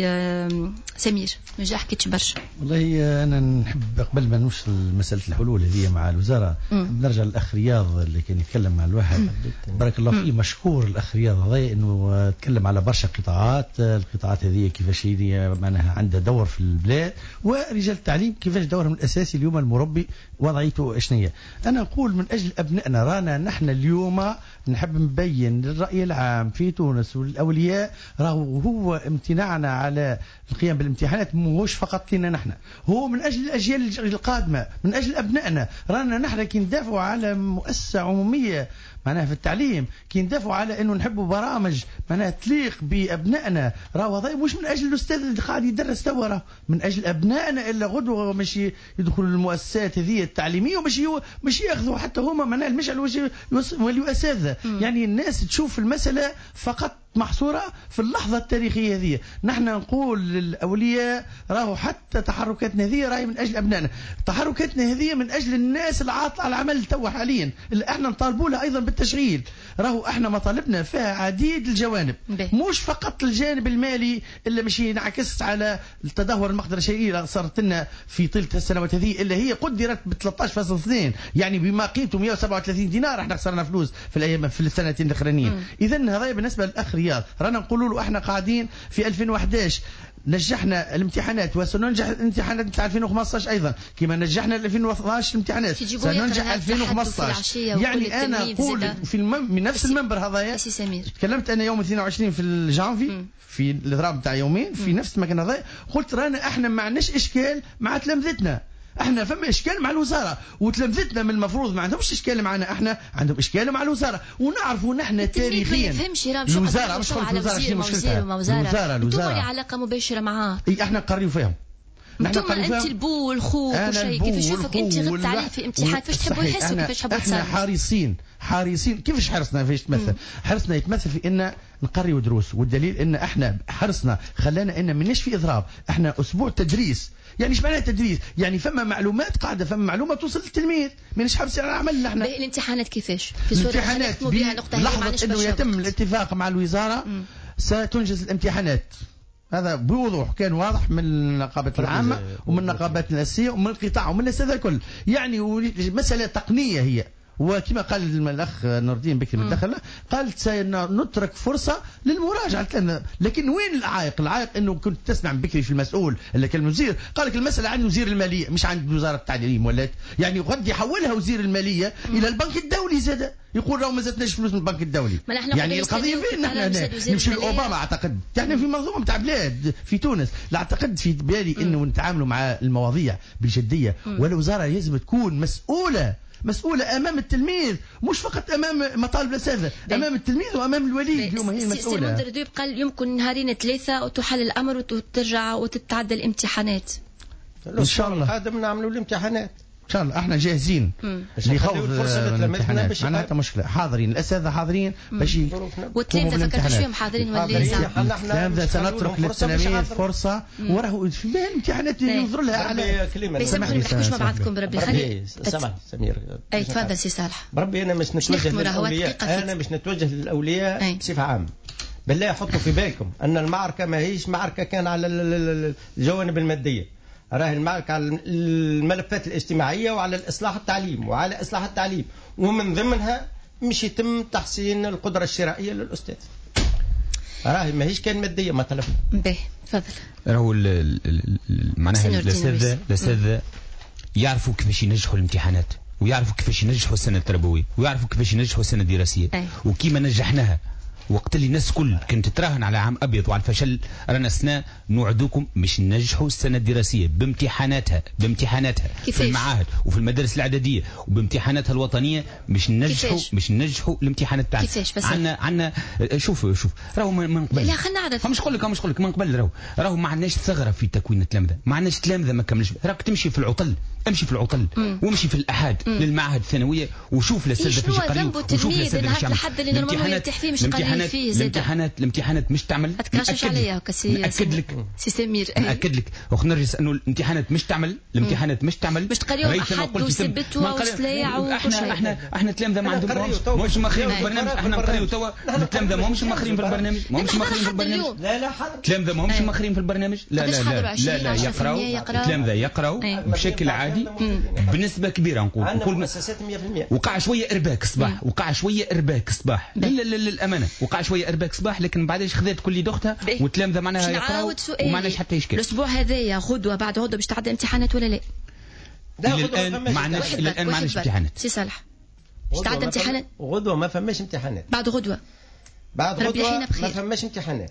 C: سمير، ما حكيتش برشا.
L: والله أنا نحب قبل ما نوصل مسألة الحلول هذه مع الوزارة نرجع للأخ رياض اللي كان يتكلم مع الواحد. بارك الله فيه، مشكور الأخ رياض هذا إنه تكلم على برشا قطاعات. القطاعات هذه كيفاش هي معناها عندها دور في البلاد، ورجال التعليم كيفاش دورهم الأساسي اليوم المربي وضعيته اشنية. أنا أقول من أجل أبنائنا رانا نحن اليوم نحب نبين للرأي العام في تونس والأولياء راهو هو امتناعنا على القيام بالامتحانات مش فقط لنا نحن، هو من أجل الأجيال القادمة، من أجل أبنائنا. رانا نحن كي ندافعوا على مؤسسة عمومية معناها في التعليم، كي ندافعوا على انه نحبوا برامج معناها تليق بابنائنا، راهو هذا مش من اجل الاستاذ اللي قاعد يدرس توا، من اجل ابنائنا اللي غدوه مش يدخلوا المؤسسات هذه التعليميه ومش مش ياخذوا حتى هما معناها المشعل وليوا اساتذه. يعني الناس تشوف المساله فقط محصورة في اللحظة التاريخية هذه. نحن نقول للأولياء راهو حتى تحركاتنا هذه راهي من أجل أبنائنا، تحركاتنا هذه من أجل الناس العاطلة على العمل توا حاليا اللي احنا نطالبوا لها أيضا بالتشغيل. راهو احنا مطالبنا فيها عديد الجوانب، مش فقط الجانب المالي اللي مش ينعكس على التدهور المقدرة الشيئية صارت لنا في طيلة السنوات هذه اللي هي قدرت ب ثلاثة عشر فاصلة اثنين، يعني بما قيمته مئة وسبعة وثلاثين دينار احنا خسرنا فلوس في الايام في السنتين الاخرانيين. اذا هذا بالنسبة للأخ رياض. رانا نقولوا له احنا قاعدين في ألفين وأحد عشر نجحنا الامتحانات وسننجح الامتحانات نتاع ألفين وخمسطاش ايضا كما نجحنا ألفين واثناش الامتحانات سننجح ألفين وخمسطاش. يعني انا اقول في المم... من نفس المنبر هذايا تكلمت انا يوم اثنين وعشرين في الجانفي في الاضراب نتاع يومين في نفس المكان هذا، قلت رانا احنا ما عندناش اشكال مع تلامذتنا، احنا فما اشكال مع الوزاره وتلامذتنا من المفروض ما عندهمش اشكال معنا، احنا عندهم اشكال مع الوزاره ونعرفوا نحن تاريخيا الوزاره مش خلف الوزاره شنو مشكلتها. الوزاره الوزاره
C: لي علاقه مباشره معاه،
L: اي احنا نقريو فيهم.
C: نحن انت البو والخو وشيء كيف يشوفك انت غبت عليه في امتحان كيفاش تحبوا يحسوا كيفاش تحبوا
L: تصاروا. احنا حريصين حريصين كيفاش حرصنا فيش تمثل حرصنا يتمثل في ان نقريو دروس، والدليل ان احنا حرصنا خلانا ان مناش في اضراب، احنا اسبوع تدريس. يعني ايش معناها تدريس؟ يعني فما معلومات قاعده فما معلومه توصل للتلميذ مانيش حابس على عملنا احنا.
C: الامتحانات كيفاش؟ في صوره
L: الامتحانات لحظه انه يتم الاتفاق مع الوزاره مم. ستنجز الامتحانات. هذا بوضوح كان واضح من النقابات العامه ومن النقابات الاساسيه ومن القطاع ومن الاساتذه الكل. يعني مساله تقنيه هي، وكما قال الأخ نور الدين بكري من دخل قالت سنترك فرصة للمراجعة. لكن وين العائق؟ العائق أنه كنت تسمع بكري في المسؤول اللي كان الوزير قال لك المسألة عند وزير المالية مش عند وزارة التعليم، ولات يعني قد يحولها وزير المالية مم. إلى البنك الدولي زاد يقول لو ما زدناش فلوس من البنك الدولي. يعني القضية فين نحن نمشي لأوباما أعتقد احنا في منظومة بتاع بلاد في تونس. لا أعتقد في بالي أنه نتعاملوا مع المواضيع بجدية، والوزارة لازم تكون مسؤولة مسؤولة أمام التلميذ مش فقط أمام مطالب الأساتذة، أمام التلميذ وأمام الولي. اليوم هي المسؤولة. سي منذر قال يمكن نهارين ثلاثة وتحل الأمر وترجع وتتعدى الامتحانات.
M: إن شاء الله هذا بنعملوا الامتحانات
L: ان شاء الله احنا جاهزين لخوض الامتحانات. معناتها مشكله حاضرين الاساتذه حاضرين باش
C: والتلامذه فكرتوا فيهم حاضرين ولا
L: التلامذه سنترك للتلاميذ فرصه وراهو في الامتحانات ينظر لها على
C: كلمه. سامحني مش مع بعضكم بربي خلي
M: سامح سمير.
C: اي تفضل سي صالح.
M: بربي انا مش نتوجه للاولياء، انا مش نتوجه للاولياء بصفه عامه. بالله حطوا في بالكم ان المعركه ما هيش معركه كان على الجوانب الماديه، راه المعركة على الملفات الاجتماعية وعلى الإصلاح التعليم وعلى إصلاح التعليم، ومن ضمنها مش يتم تحسين القدرة الشرائية للأستاذ. راهي ماهيش كان ماديه ما طلبنا.
C: باهي تفضل.
O: راهو معناها الاساتذه الاساتذه يعرفوا كيفاش ينجحوا الامتحانات، ويعرفوا كيفاش ينجحوا السنه التربويه، ويعرفوا كيفاش ينجحوا السنه الدراسيه. وكيما نجحناها وقت اللي الناس كل كانت تراهن على عام ابيض وعلى الفشل، رانا سنا نوعدوكم باش ننجحوا السنه الدراسيه بامتحاناتها بامتحاناتها في المعاهد وفي المدارس الاعداديه وبامتحاناتها الوطنيه باش ننجحوا باش ننجحوا الامتحانات تاعنا. عندنا عندنا شوف شوف راهو من قبل.
C: لا خلينا نعرف.
O: مش نقول لك مش نقول لك من قبل راهو راهو ما عندناش ثغره في تكوين التلامذه، ما عندناش تلامذه ما كملش. راك تمشي في العطل، امشي في العطل مم. وامشي في الاحاد مم. للمعاهد الثانويه وشوف الاساتذه في يقريوا وشوف الاساتذه في
C: الحد اللي نورمالمون يرتاح فيه مش قاري فيه زاد.
O: الامتحانات الامتحانات مش تعمل.
C: ما تكرشش عليا كسي
O: ناكد لك
C: سي سمير
O: ناكد لك وخنرجس انه الامتحانات مش تعمل، الامتحانات مش تعمل
C: باش تقريهم احد وثبتوا وسلايع
O: احنا احنا احنا التلامذه ما عندهمش مش ماخرين في البرنامج. احنا نقريو توا التلامذه ما همش ماخرين في البرنامج، ما همش ماخرين في البرنامج.
M: لا لا
O: التلامذه ما همش ماخرين في البرنامج. لا لا لا لا لا يقراوا التلامذه يقراوا بشكل عادي بنسبه كبيره. نقول
M: كل مؤسسات مية بالمية.
O: وقع شويه ارباك صباح، وقع شويه ارباك صباح للامانه، وقع شويه ارباك صباح، لكن بعدش خذات كل ضغطها والتلامذه معناها يقراوا وما عندناش حتى اشكال.
C: الاسبوع هذايا غدوه بعد غدوه باش تعدي امتحانات ولا لا؟
O: الى الان ما عندناش الى الان ما عندناش امتحانات.
C: سي صالح باش تعدي امتحانات؟
M: غدوه ما فماش امتحانات.
C: بعد غدوه
M: بعد غدوه ما فماش امتحانات.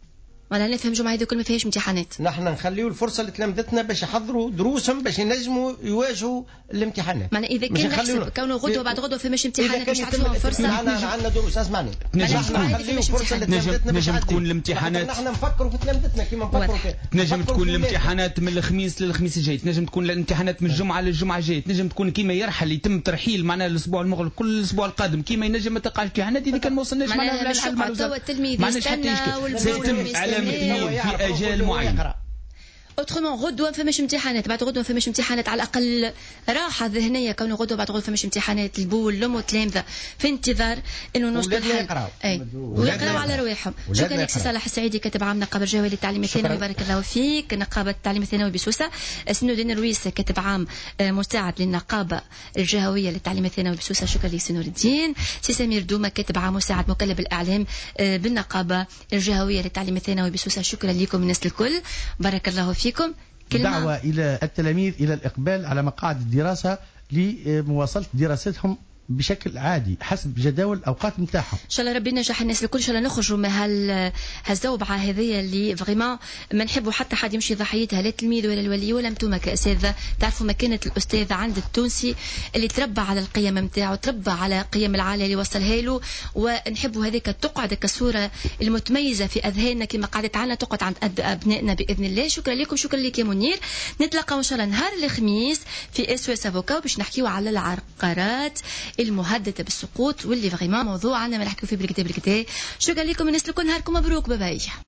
C: ولا نفهم جمعة هذه كل ما فيهاش امتحانات.
M: نحن نخليو الفرصة لتلامذتنا باش يحضروا دروسهم باش ينجموا يواجهوا الامتحانات.
C: معناها إذا كان نحسب كونه غدوة بعد غدوة فماش امتحانات باش تعطيهم فرصة.
M: معنا عندنا دروس اسمعني.
O: نجم نخليو فرصة لتلامذتنا نجم تكون الامتحانات.
M: نحن نفكروا في تلامذتنا كيما نفكروا فيها.
O: تنجم تكون الامتحانات من الخميس للخميس الجاي، تنجم تكون الامتحانات من الجمعة للجمعة الجاية، تنجم تكون كيما يرحل يتم ترحيل معناها الأسبوع المغرب كل الأسبوع القادم، كيما ينجم ما تقعش امتحانات إذا كان ما وصلناش معناها للحل مع الوزارة. ما عندناش حتى إشكال. سيتم علامة في أجال معين.
C: اوترومون غدوه ما فماش امتحانات، بعد غدوه ما فماش امتحانات، على الاقل راحه ذهنيه كونه غدوه بعد غدوه ما فماش امتحانات. البول الام والتلامذه في انتظار انه نوصل الحل اي ويقراوا على رواحهم. شكرا لك سي صالح السعيدي كاتب عام نقابه الجهويه للتعليم الثانوي، بارك الله فيك. نقابه التعليم الثانوي بسوسه. سنودين الرويس كاتب عام مساعد للنقابه الجهويه للتعليم الثانوي بسوسه، شكرا لك سي نور الدين. سي سمير دوما كاتب عام مساعد مكلف بالاعلام بالنقابه الجهويه للتعليم الثانوي بسوسه، شكرا لكم الناس الكل، بارك الله فيكم.
L: دعوة إلى التلاميذ إلى الإقبال على مقاعد الدراسة لمواصلة دراستهم بشكل عادي حسب جداول الاوقات نتاعهم.
C: ان شاء الله ربي ينجح الناس الكل، ان شاء الله نخرجوا من هال هالزوبعه هذه اللي فريمون ما نحبوا حتى حد يمشي ضحيتها، لا التلميذ ولا الولي ولا انتم كاساتذه. تعرفوا مكانه الاستاذ عند التونسي اللي تربى على القيم نتاعو، تربى على قيم العاليه اللي وصلها له، ونحبوا هذيك تقعد كالصوره المتميزه في اذهاننا كما قعدت عنا تقعد عند ابنائنا باذن الله. شكرا لكم، شكرا لك يا منير. نتلاقاو ان شاء الله نهار الخميس في اس او اس افوكا باش نحكيو على العقارات المهدده بالسقوط، واللي فريمون موضوع عنا ما نحكيو فيه بالكدا بالكدا. شكرا لكم الناس الكل، نهاركم مبروك، باي باي.